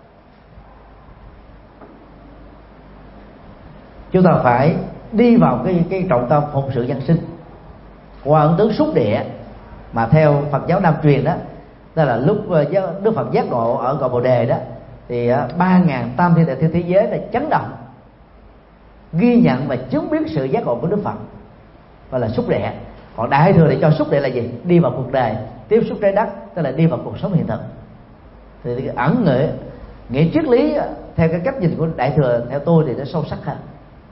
Chúng ta phải đi vào cái trọng tâm phụng sự dân sinh qua ấn tướng xúc địa, mà theo Phật giáo Nam truyền đó là lúc Đức Phật giác ngộ ở cội Bồ Đề đó, thì 3.000 tam thiên đại thiên thế giới là chấn động, ghi nhận và chứng biết sự giác ngộ của Đức Phật, và là xúc địa. Còn đại thừa để cho xúc địa là gì? Đi vào cuộc đời, tiếp xúc trái đất, tức là đi vào cuộc sống hiện thực. Thì ẩn nghĩa triết lý theo cái cách nhìn của đại thừa theo tôi thì nó sâu sắc hơn.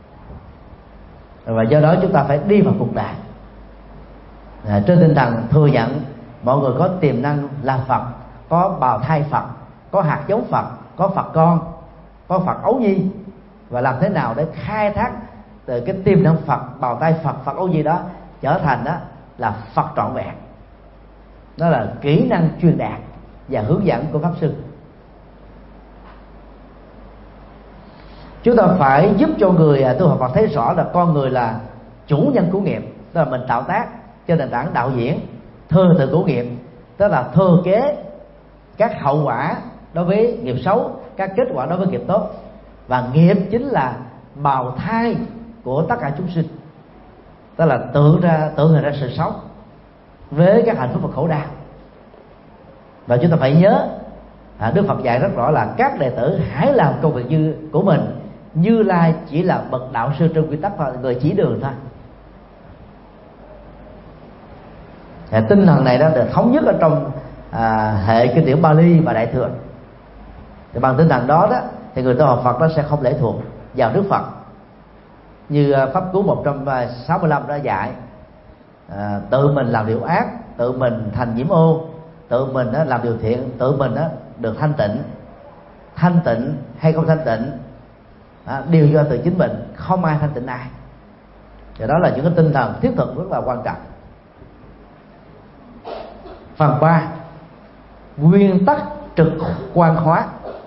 Và do đó chúng ta phải đi vào cuộc đời trên tinh thần thừa nhận mọi người có tiềm năng là Phật, có bào thai Phật, có hạt giống Phật, có Phật con, có Phật ấu nhi, và làm thế nào để khai thác từ cái tiềm năng Phật, bào thai Phật, Phật ấu nhi đó trở thành đó là Phật trọn vẹn. Đó là kỹ năng truyền đạt và hướng dẫn của pháp sư. Chúng ta phải giúp cho người tu học Phật thấy rõ là con người là chủ nhân của nghiệp, tức là mình tạo tác trên nền tảng đạo diễn, thừa tự của nghiệp, tức là thừa kế các hậu quả đối với nghiệp xấu, các kết quả đối với nghiệp tốt. Và nghiệp chính là bào thai của tất cả chúng sinh, tức là tự hình ra sự sống với các hạnh phúc và khổ đau. Và chúng ta phải nhớ Đức Phật dạy rất rõ là các đệ tử hãy làm công việc của mình. Như Lai chỉ là bậc đạo sư trên quy tắc và người chỉ đường thôi. Tinh thần này đã được thống nhất ở trong hệ kinh điển Bali và Đại thừa. Thì bằng tinh thần đó thì người tu học Phật nó sẽ không lệ thuộc vào Đức Phật, như pháp cú 165 đã dạy. Tự mình làm điều ác, tự mình thành nhiễm ô, tự mình làm điều thiện, tự mình được thanh tịnh hay không thanh tịnh đều do từ chính mình, không ai thanh tịnh ai. Và đó là những cái tinh thần thiết thực rất là quan trọng. Phần 3, nguyên tắc trực quan hóa.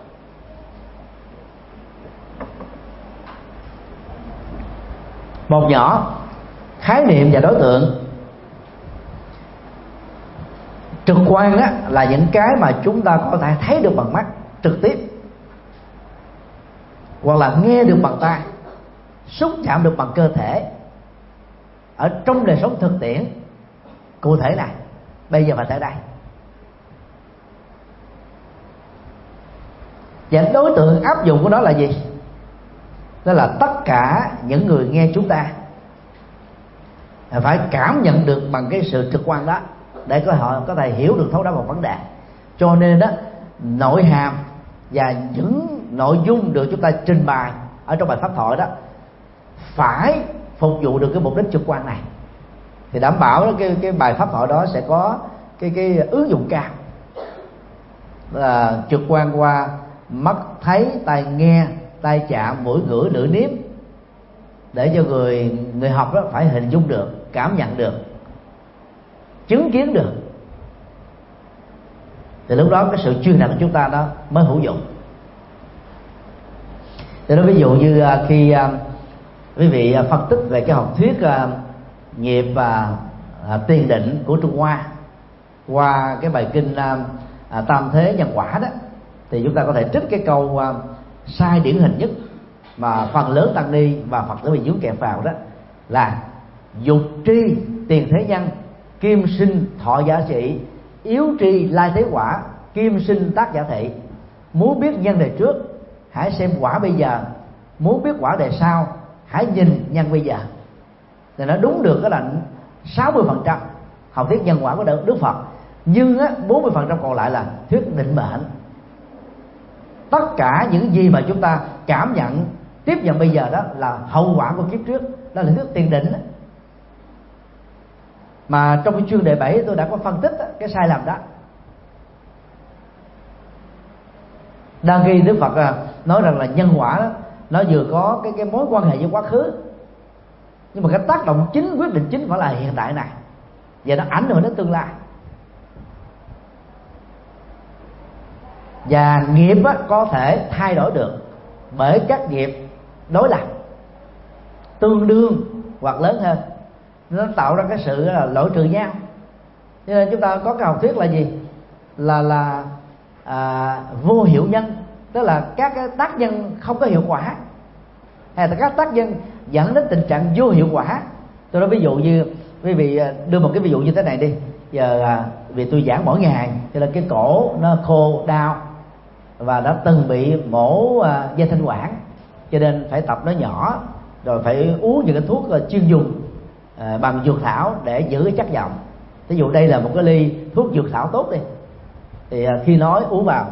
Một nhỏ, khái niệm và đối tượng. Trực quan đó là những cái mà chúng ta có thể thấy được bằng mắt trực tiếp, hoặc là nghe được bằng tai, xúc chạm được bằng cơ thể ở trong đời sống thực tiễn cụ thể này, bây giờ và tại đây. Và đối tượng áp dụng của nó là gì? Đó là tất cả những người nghe chúng ta phải cảm nhận được bằng cái sự trực quan đó, để họ có thể hiểu được thấu đáo một vấn đề. Cho nên đó, nội hàm và những nội dung được chúng ta trình bày ở trong bài pháp thoại đó phải phục vụ được cái mục đích trực quan này, thì đảm bảo cái bài pháp thoại đó sẽ có cái ứng dụng cao, là trực quan qua mắt thấy, tai nghe, tai chạm, mũi ngửi, lưỡi nếm, để cho người học đó phải hình dung được, cảm nhận được, chứng kiến được, thì lúc đó cái sự chuyên đạt của chúng ta đó mới hữu dụng. Thì nói ví dụ như khi quý vị phân tích về cái học thuyết nghiệp và tiền định của Trung Hoa qua cái bài kinh Tam Thế Nhân Quả đó, thì chúng ta có thể trích cái câu sai điển hình nhất mà phần lớn tăng ni và Phật tử bị vướng kẹt vào, đó là dục tri tiền thế nhân, kim sinh thọ giả trị, yếu tri lai thế quả, kim sinh tác giả thị. Muốn biết nhân đời trước, hãy xem quả bây giờ. Muốn biết quả đời sau, hãy nhìn nhân bây giờ. Thì nó đúng được cái là 60% học thuyết nhân quả của Đức Phật, nhưng 40% còn lại là thuyết định mệnh. Tất cả những gì mà chúng ta cảm nhận, tiếp nhận bây giờ đó là hậu quả của kiếp trước, đó là thuyết tiền định đó. Mà trong cái chuyên đề 7 tôi đã có phân tích cái sai lầm đó. Đang khi Đức Phật nói rằng là nhân quả đó, nó vừa có cái mối quan hệ với quá khứ, nhưng mà cái tác động chính, quyết định chính phải là hiện tại này, và nó ảnh hưởng đến tương lai. Và nghiệp có thể thay đổi được bởi các nghiệp đối lập, tương đương hoặc lớn hơn, nó tạo ra cái sự là loại trừ nhau. Cho nên chúng ta có cái học thuyết là gì? Là vô hiệu nhân, tức là các cái tác nhân không có hiệu quả, hay là các tác nhân dẫn đến tình trạng vô hiệu quả. Tôi nói ví dụ như quý vị đưa một cái ví dụ như thế này đi. Giờ vì tôi giảng mỗi ngày cho nên cái cổ nó khô đau và đã từng bị mổ dây thanh quản, cho nên phải tập nó nhỏ, rồi phải uống những cái thuốc chuyên dùng bằng dược thảo để giữ cái chất giọng. Ví dụ đây là một cái ly thuốc dược thảo tốt đi, thì khi nói uống vào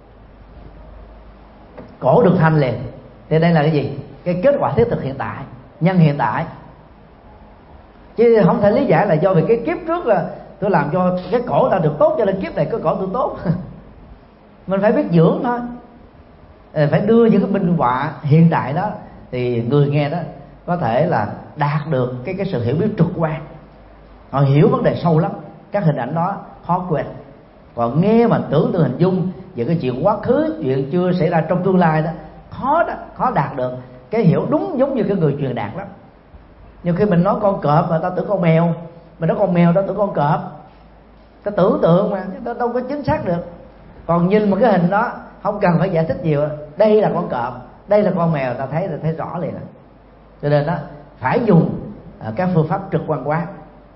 cổ được thanh liền. Thì đây là cái gì? Cái kết quả thiết thực hiện tại, nhân hiện tại, chứ không thể lý giải là do vì cái kiếp trước là tôi làm cho cái cổ ta được tốt cho nên kiếp này cái cổ tôi tốt. Mình phải biết dưỡng thôi, phải đưa những cái minh họa hiện tại đó, thì người nghe đó có thể là đạt được cái sự hiểu biết trực quan. Họ hiểu vấn đề sâu lắm, các hình ảnh đó khó quên. Còn nghe mà tưởng tượng hình dung về cái chuyện quá khứ, chuyện chưa xảy ra trong tương lai đó, khó đạt được cái hiểu đúng giống như cái người truyền đạt lắm. Nhưng khi mình nói con cọp mà ta tưởng con mèo, mình nói con mèo ta tưởng con cọp, ta tưởng tượng mà ta đâu có chính xác được. Còn nhìn một cái hình đó không cần phải giải thích nhiều, đây là con cọp, đây là con mèo, ta thấy rõ liền. Cho nên đó phải dùng các phương pháp trực quan hóa.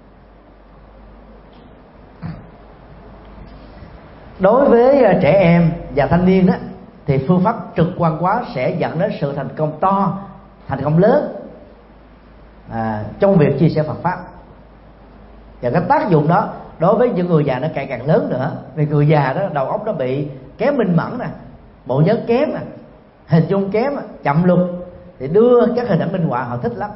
Đối với trẻ em và thanh niên đó, thì phương pháp trực quan hóa sẽ dẫn đến sự thành công to, thành công lớn trong việc chia sẻ Phật pháp. Và cái tác dụng đó đối với những người già nó càng lớn nữa, vì người già đó đầu óc nó bị kém minh mẫn nè, bộ nhớ kém nè, hình dung kém, chậm lục, thì đưa các hình ảnh minh họa họ thích lắm.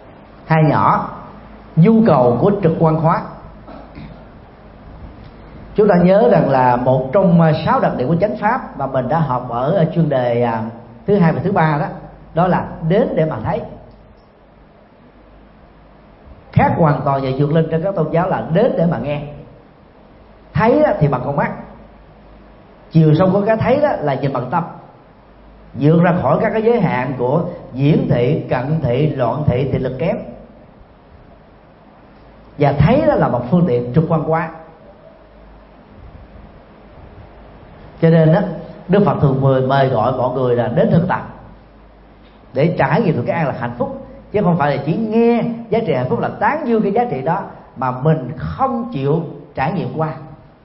Hai nhỏ, nhu cầu của trực quan hóa. Chúng ta nhớ rằng là một trong 6 đặc điểm của chánh pháp mà mình đã học ở chuyên đề thứ 2 và thứ 3 đó, đó là đến để mà thấy. Khác hoàn toàn về vượt lên trên các tôn giáo là đến để mà nghe. Thấy thì bằng con mắt, chiều sâu của cái thấy đó là nhìn bằng tâm, vượt ra khỏi các cái giới hạn của diễn thị, cận thị, loạn thị, thị lực kém. Và thấy đó là một phương tiện trực quan quá. Cho nên đó, Đức Phật thường mời gọi mọi người là đến thực tập để trải nghiệm được cái an lạc hạnh phúc, chứ không phải là chỉ nghe giá trị hạnh phúc là tán dương cái giá trị đó mà mình không chịu trải nghiệm qua.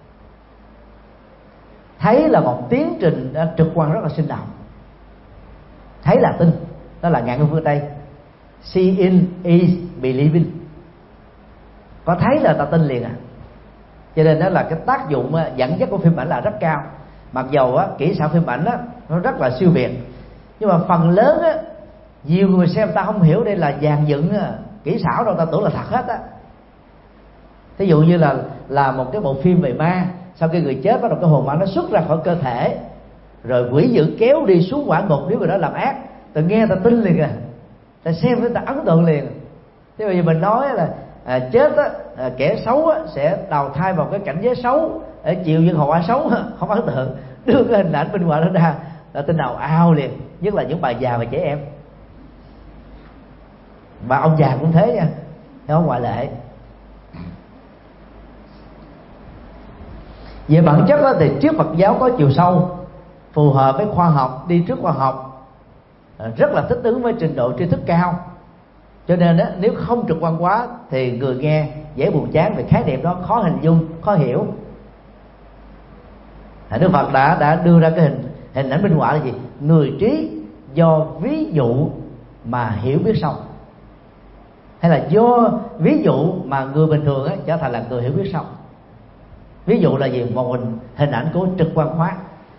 Thấy là một tiến trình trực quan rất là sinh động. Thấy là tin, đó là ngạn ngữ phương Tây. Seeing is believing. Có thấy là ta tin liền à. Cho nên đó là cái tác dụng dẫn dắt của phim ảnh là rất cao. Mặc dầu kỹ xảo phim ảnh nó rất là siêu việt, nhưng mà phần lớn nhiều người xem ta không hiểu đây là dàn dựng kỹ xảo đâu, ta tưởng là thật hết á. Thí dụ như là một cái bộ phim về ma, sau khi người chết bắt đầu cái hồn ma nó xuất ra khỏi cơ thể, rồi quỷ dữ kéo đi xuống quả ngục nếu người đó làm ác. Ta nghe ta tin liền à, ta xem với ta ấn tượng liền. Thế bây giờ mình nói là chết kẻ xấu sẽ đào thai vào cái cảnh giới xấu để chịu những hậu quả xấu, không ấn tượng. Đưa cái hình ảnh minh họa nó ra là tin nào ao liền, nhất là những bà già và trẻ em. Và ông già cũng thế nha, không ngoại lệ. Về bản chất thì triết Phật giáo có chiều sâu, phù hợp với khoa học, đi trước khoa học, rất là thích ứng với trình độ tri thức cao. Cho nên nếu không trực quan quá thì người nghe dễ buồn chán, vì khái niệm đó khó hình dung, khó hiểu. Đức Phật đã đưa ra cái hình ảnh minh họa là gì? Người trí do ví dụ mà hiểu biết sâu, hay là do ví dụ mà người bình thường trở thành là người hiểu biết sâu. Ví dụ là gì? Một hình ảnh của trực quan hóa.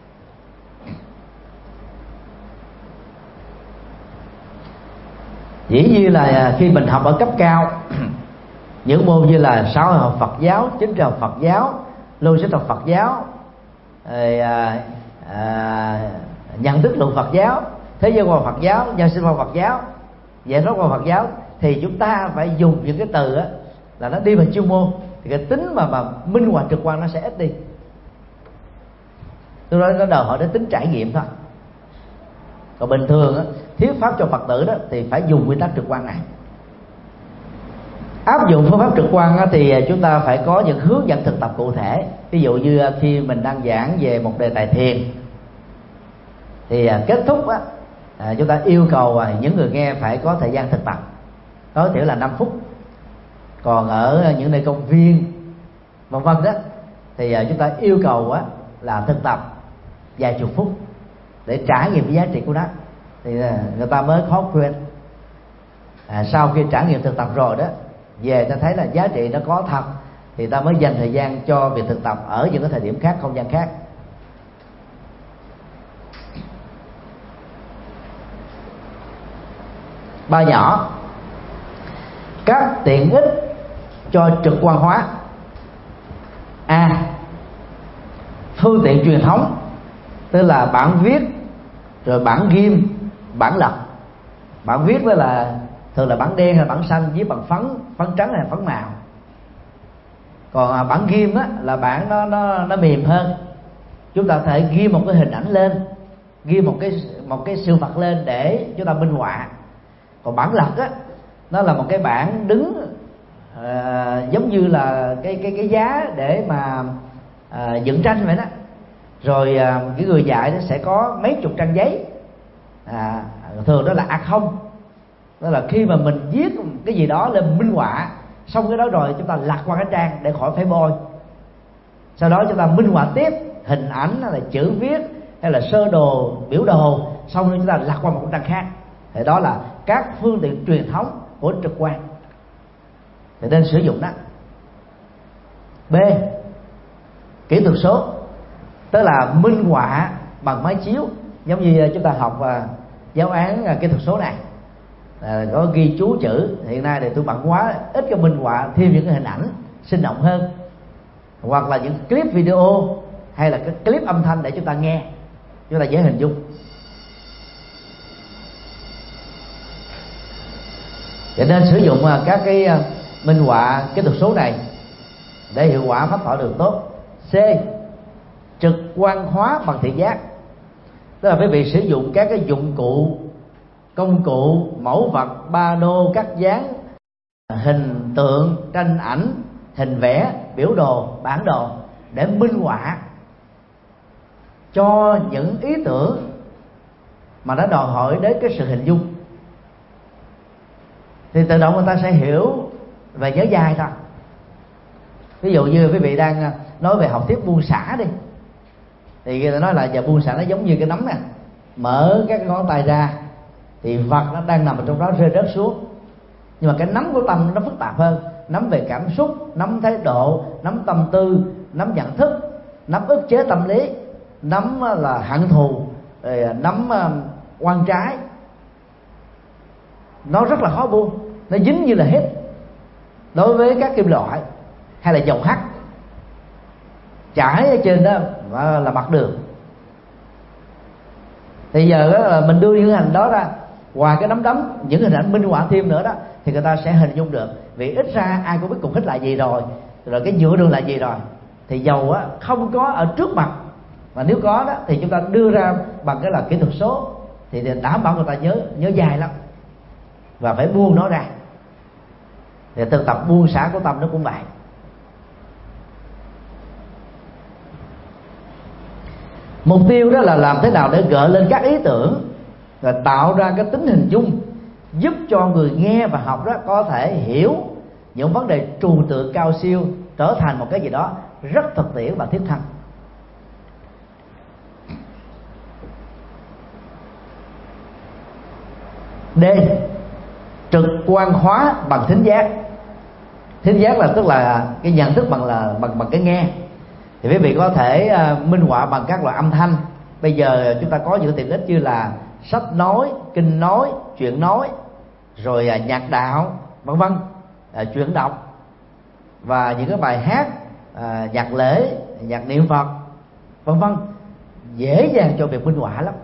Dĩ nhiên là khi mình học ở cấp cao, những môn như là xã hội học Phật giáo, chính trị học Phật giáo, logic học Phật giáo, nhận thức luận Phật giáo, thế giới quan Phật giáo, nhân sinh quan Phật giáo, giải thoát quan Phật giáo, thì chúng ta phải dùng những cái từ là nó đi vào chuyên môn, thì cái tính mà minh họa trực quan nó sẽ ít đi. Tôi nói nó đòi hỏi đến tính trải nghiệm thôi. Còn bình thường thuyết pháp cho Phật tử đó thì phải dùng nguyên tắc trực quan này. Áp dụng phương pháp trực quan thì chúng ta phải có những hướng dẫn thực tập cụ thể. Ví dụ như khi mình đang giảng về một đề tài thiền thì kết thúc chúng ta yêu cầu những người nghe phải có thời gian thực tập, tối thiểu là 5 phút. Còn ở những nơi công viên vân vân đó thì chúng ta yêu cầu là thực tập vài chục phút để trải nghiệm cái giá trị của nó, thì người ta mới khó quên. Sau khi trải nghiệm thực tập rồi đó, về ta thấy là giá trị nó có thật, thì ta mới dành thời gian cho việc thực tập ở những cái thời điểm khác, không gian khác. Ba nhỏ: các tiện ích cho trực quan hóa. A. Phương tiện truyền thống, tức là bản viết, rồi bản ghim, bản lật. Bản viết đó là thường là bản đen hay bản xanh, viết bằng phấn trắng hay phấn màu. Còn bản ghim là bản nó mềm hơn, chúng ta có thể ghi một cái hình ảnh lên, ghi một cái sự vật lên để chúng ta minh họa. Còn bản lật nó là một cái bản đứng, giống như là cái giá để mà dựng tranh vậy đó. Rồi cái người dạy nó sẽ có mấy chục trang giấy, thường đó là A0. Đó là khi mà mình viết cái gì đó lên minh họa xong cái đó rồi, chúng ta lật qua cái trang để khỏi phải bôi. Sau đó chúng ta minh họa tiếp hình ảnh hay là chữ viết hay là sơ đồ, biểu đồ, xong rồi chúng ta lật qua một trang khác. Thì đó là các phương tiện truyền thống của trực quan, thì nên sử dụng đó. B. Kỹ thuật số, tức là minh họa bằng máy chiếu, giống như chúng ta học giáo án kỹ thuật số này, có ghi chú chữ. Hiện nay thì tôi bận quá, ít cái minh họa thêm những cái hình ảnh sinh động hơn. hoặc là những clip video hay là cái clip âm thanh để chúng ta nghe, chúng ta dễ hình dung. Cho nên sử dụng các cái minh họa kỹ thuật số này để hiệu quả pháp thoại được tốt. C. Trực quan hóa bằng thị giác, tức là quý vị sử dụng các cái dụng cụ, công cụ, mẫu vật, pano, cắt dán, hình tượng, tranh ảnh, hình vẽ, biểu đồ, bản đồ để minh họa cho những ý tưởng mà nó đòi hỏi đến cái sự hình dung, thì tự động người ta sẽ hiểu về nhớ dài thôi. Ví dụ như quý vị đang nói về học thuyết buông xả đi, thì người ta nói là giờ buông xả nó giống như cái nắm nè, mở các ngón tay ra thì vật nó đang nằm ở trong đó rơi rớt xuống. Nhưng mà cái nắm của tâm nó phức tạp hơn, nắm về cảm xúc, nắm thái độ, nắm tâm tư, nắm nhận thức, nắm ức chế tâm lý, nắm là hận thù, nắm oan trái. Nó rất là khó buông, nó dính như là hít đối với các kim loại hay là dầu hắt chảy ở trên đó là mặt đường. Thì giờ đó là mình đưa những hình ảnh đó ra, ngoài cái nắm đấm những hình ảnh minh họa thêm nữa đó, thì người ta sẽ hình dung được. Vì ít ra ai cũng biết cục hít là gì rồi cái nhựa đường là gì rồi. Thì dầu á không có ở trước mặt, mà nếu có đó thì chúng ta đưa ra bằng cái là kỹ thuật số thì đảm bảo người ta nhớ dài lắm, và phải buông nó ra. Thì thực tập buông xả của tâm nó cũng vậy. Mục tiêu đó là làm thế nào để gợi lên các ý tưởng và tạo ra cái tính hình dung, giúp cho người nghe và học đó có thể hiểu những vấn đề trừu tượng cao siêu trở thành một cái gì đó rất thực tiễn và thiết thân. D. Trực quan hóa bằng thính giác. Thính giác là tức là cái nhận thức bằng cái nghe. Thì quý vị có thể minh họa bằng các loại âm thanh. Bây giờ chúng ta có những tiện ích như là sách nói, kinh nói, chuyện nói, rồi nhạc đạo, vân vân, truyện đọc và những cái bài hát, nhạc lễ, nhạc niệm Phật, vân vân, dễ dàng cho việc minh họa lắm.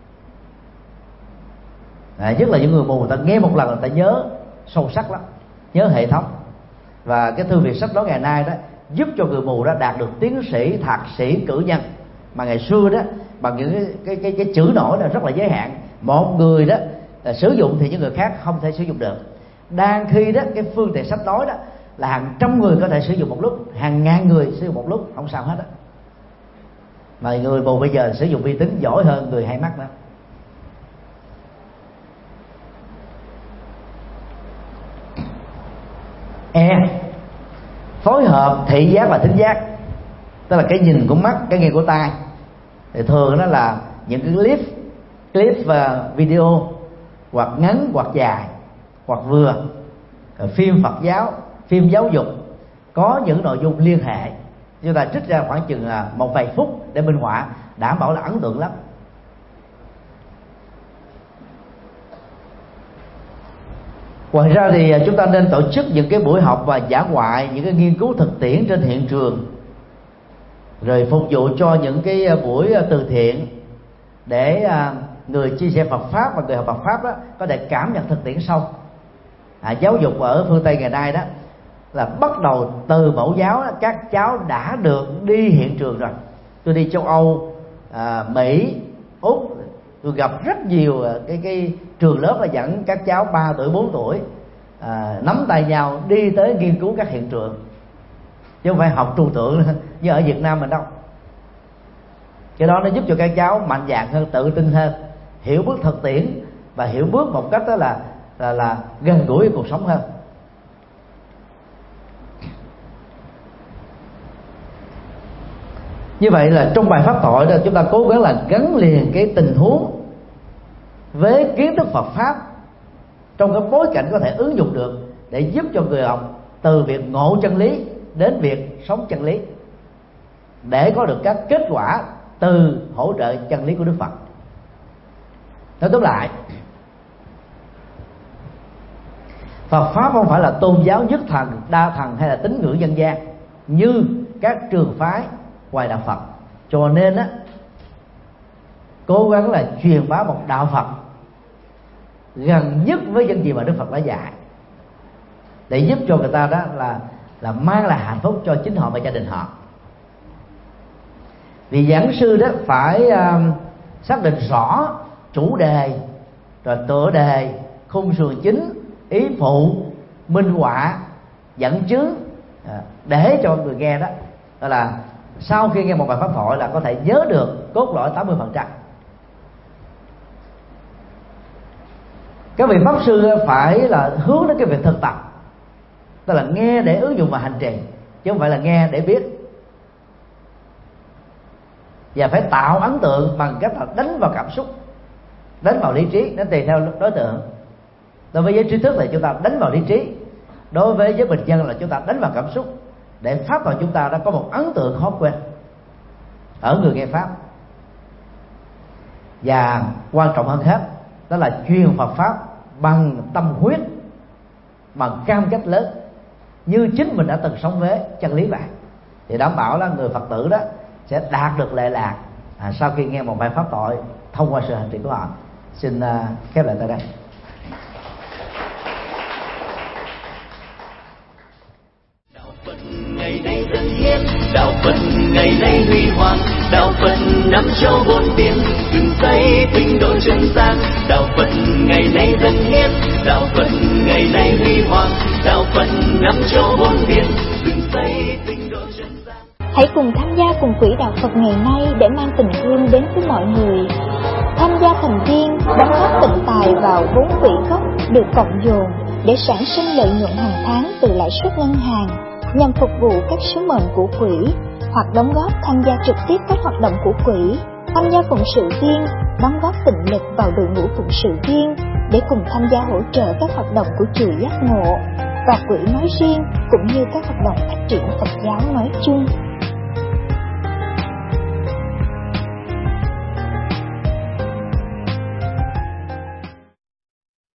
Nhất là những người mù, người ta nghe một lần người ta nhớ sâu sắc lắm, nhớ hệ thống. Và cái thư viện sách nói ngày nay đó giúp cho người mù đó đạt được tiến sĩ, thạc sĩ, cử nhân. Mà ngày xưa đó bằng những cái chữ nổi là rất là giới hạn, một người đó sử dụng thì những người khác không thể sử dụng được. Đang khi đó cái phương tiện sách nói đó là hàng trăm người có thể sử dụng một lúc, hàng ngàn người sử dụng một lúc, không sao hết á. Mà người mù bây giờ sử dụng vi tính giỏi hơn người hay mắt nữa. E. Phối hợp thị giác và thính giác, tức là cái nhìn của mắt, cái nghe của tai. Thì thường đó là những cái clip và video, hoặc ngắn hoặc dài, hoặc vừa, phim Phật giáo, phim giáo dục, có những nội dung liên hệ, chúng ta trích ra khoảng chừng một vài phút để minh họa, đảm bảo là ấn tượng lắm. Ngoài ra thì chúng ta nên tổ chức những cái buổi học và dã ngoại, những cái nghiên cứu thực tiễn trên hiện trường, rồi phục vụ cho những cái buổi từ thiện để người chia sẻ Phật pháp và người học Phật pháp đó có thể cảm nhận thực tiễn sâu. Giáo dục ở phương Tây ngày nay đó là bắt đầu từ mẫu giáo đó, các cháu đã được đi hiện trường rồi. Tôi đi châu Âu, Mỹ, Úc, tôi gặp rất nhiều cái trường lớp là dẫn các cháu 3 tuổi, 4 tuổi nắm tay nhau đi tới nghiên cứu các hiện trường, chứ không phải học trừu tượng như ở Việt Nam mình đâu. Cái đó nó giúp cho các cháu mạnh dạn hơn, tự tin hơn, hiểu bước thực tiễn và hiểu bước một cách đó là gần gũi với cuộc sống hơn. Như vậy là trong bài pháp thoại đó chúng ta cố gắng là gắn liền cái tình huống với kiến thức Phật pháp trong cái bối cảnh có thể ứng dụng được, để giúp cho người học từ việc ngộ chân lý đến việc sống chân lý, để có được các kết quả từ hỗ trợ chân lý của Đức Phật. Nói tóm lại, Phật pháp không phải là tôn giáo nhất thần, đa thần hay là tín ngưỡng dân gian như các trường phái ngoài đạo Phật. Cho nên á, cố gắng là truyền bá một đạo Phật gần nhất với những gì mà Đức Phật đã dạy, để giúp cho người ta đó là mang lại hạnh phúc cho chính họ và gia đình họ. Vì giảng sư đó phải xác định rõ chủ đề, rồi tựa đề, khung sườn chính, ý phụ, minh họa, dẫn chứng, để cho người nghe đó là sau khi nghe một bài pháp thoại là có thể nhớ được cốt lõi 80%. Các vị pháp sư phải là hướng đến cái việc thực tập, tức là nghe để ứng dụng vào hành trì, chứ không phải là nghe để biết. Và phải tạo ấn tượng bằng cách là đánh vào cảm xúc, đánh vào lý trí, nó tùy theo đối tượng. Đối với giới trí thức thì chúng ta đánh vào lý trí, đối với giới bình dân là chúng ta đánh vào cảm xúc, để pháp thoại chúng ta đã có một ấn tượng khó quên ở người nghe pháp. Và quan trọng hơn hết đó là truyền Phật pháp bằng tâm huyết, bằng cam kết lớn, như chính mình đã từng sống với chân lý vậy, thì đảm bảo là người Phật tử đó sẽ đạt được lệ lạc sau khi nghe một bài pháp thoại thông qua sự hành trì của họ. Xin khép lại tại đây. Đạo Phật ngày nay dân hiến, đạo Phật ngày nay huy hoàng, đạo Phật năm châu bốn biển, từng giây tinh độ chân gian. Đạo Phật ngày nay dân hiến, đạo Phật ngày nay huy hoàng, đạo Phật năm châu bốn biển, từng giây tinh độ chân gian. Hãy cùng tham gia cùng quỹ đạo Phật ngày nay để mang tình thương đến với mọi người. Tham gia thành viên đóng góp tịnh tài vào vốn quỹ gốc được cộng dồn để sản sinh lợi nhuận hàng tháng từ lãi suất ngân hàng nhằm phục vụ các sứ mệnh của quỹ, hoặc đóng góp tham gia trực tiếp các hoạt động của quỹ, tham gia phụng sự viên, đóng góp tịnh lực vào đội ngũ phụng sự viên để cùng tham gia hỗ trợ các hoạt động của chùa Giác Ngộ và quỹ nói riêng, cũng như các hoạt động phát triển Phật giáo nói chung.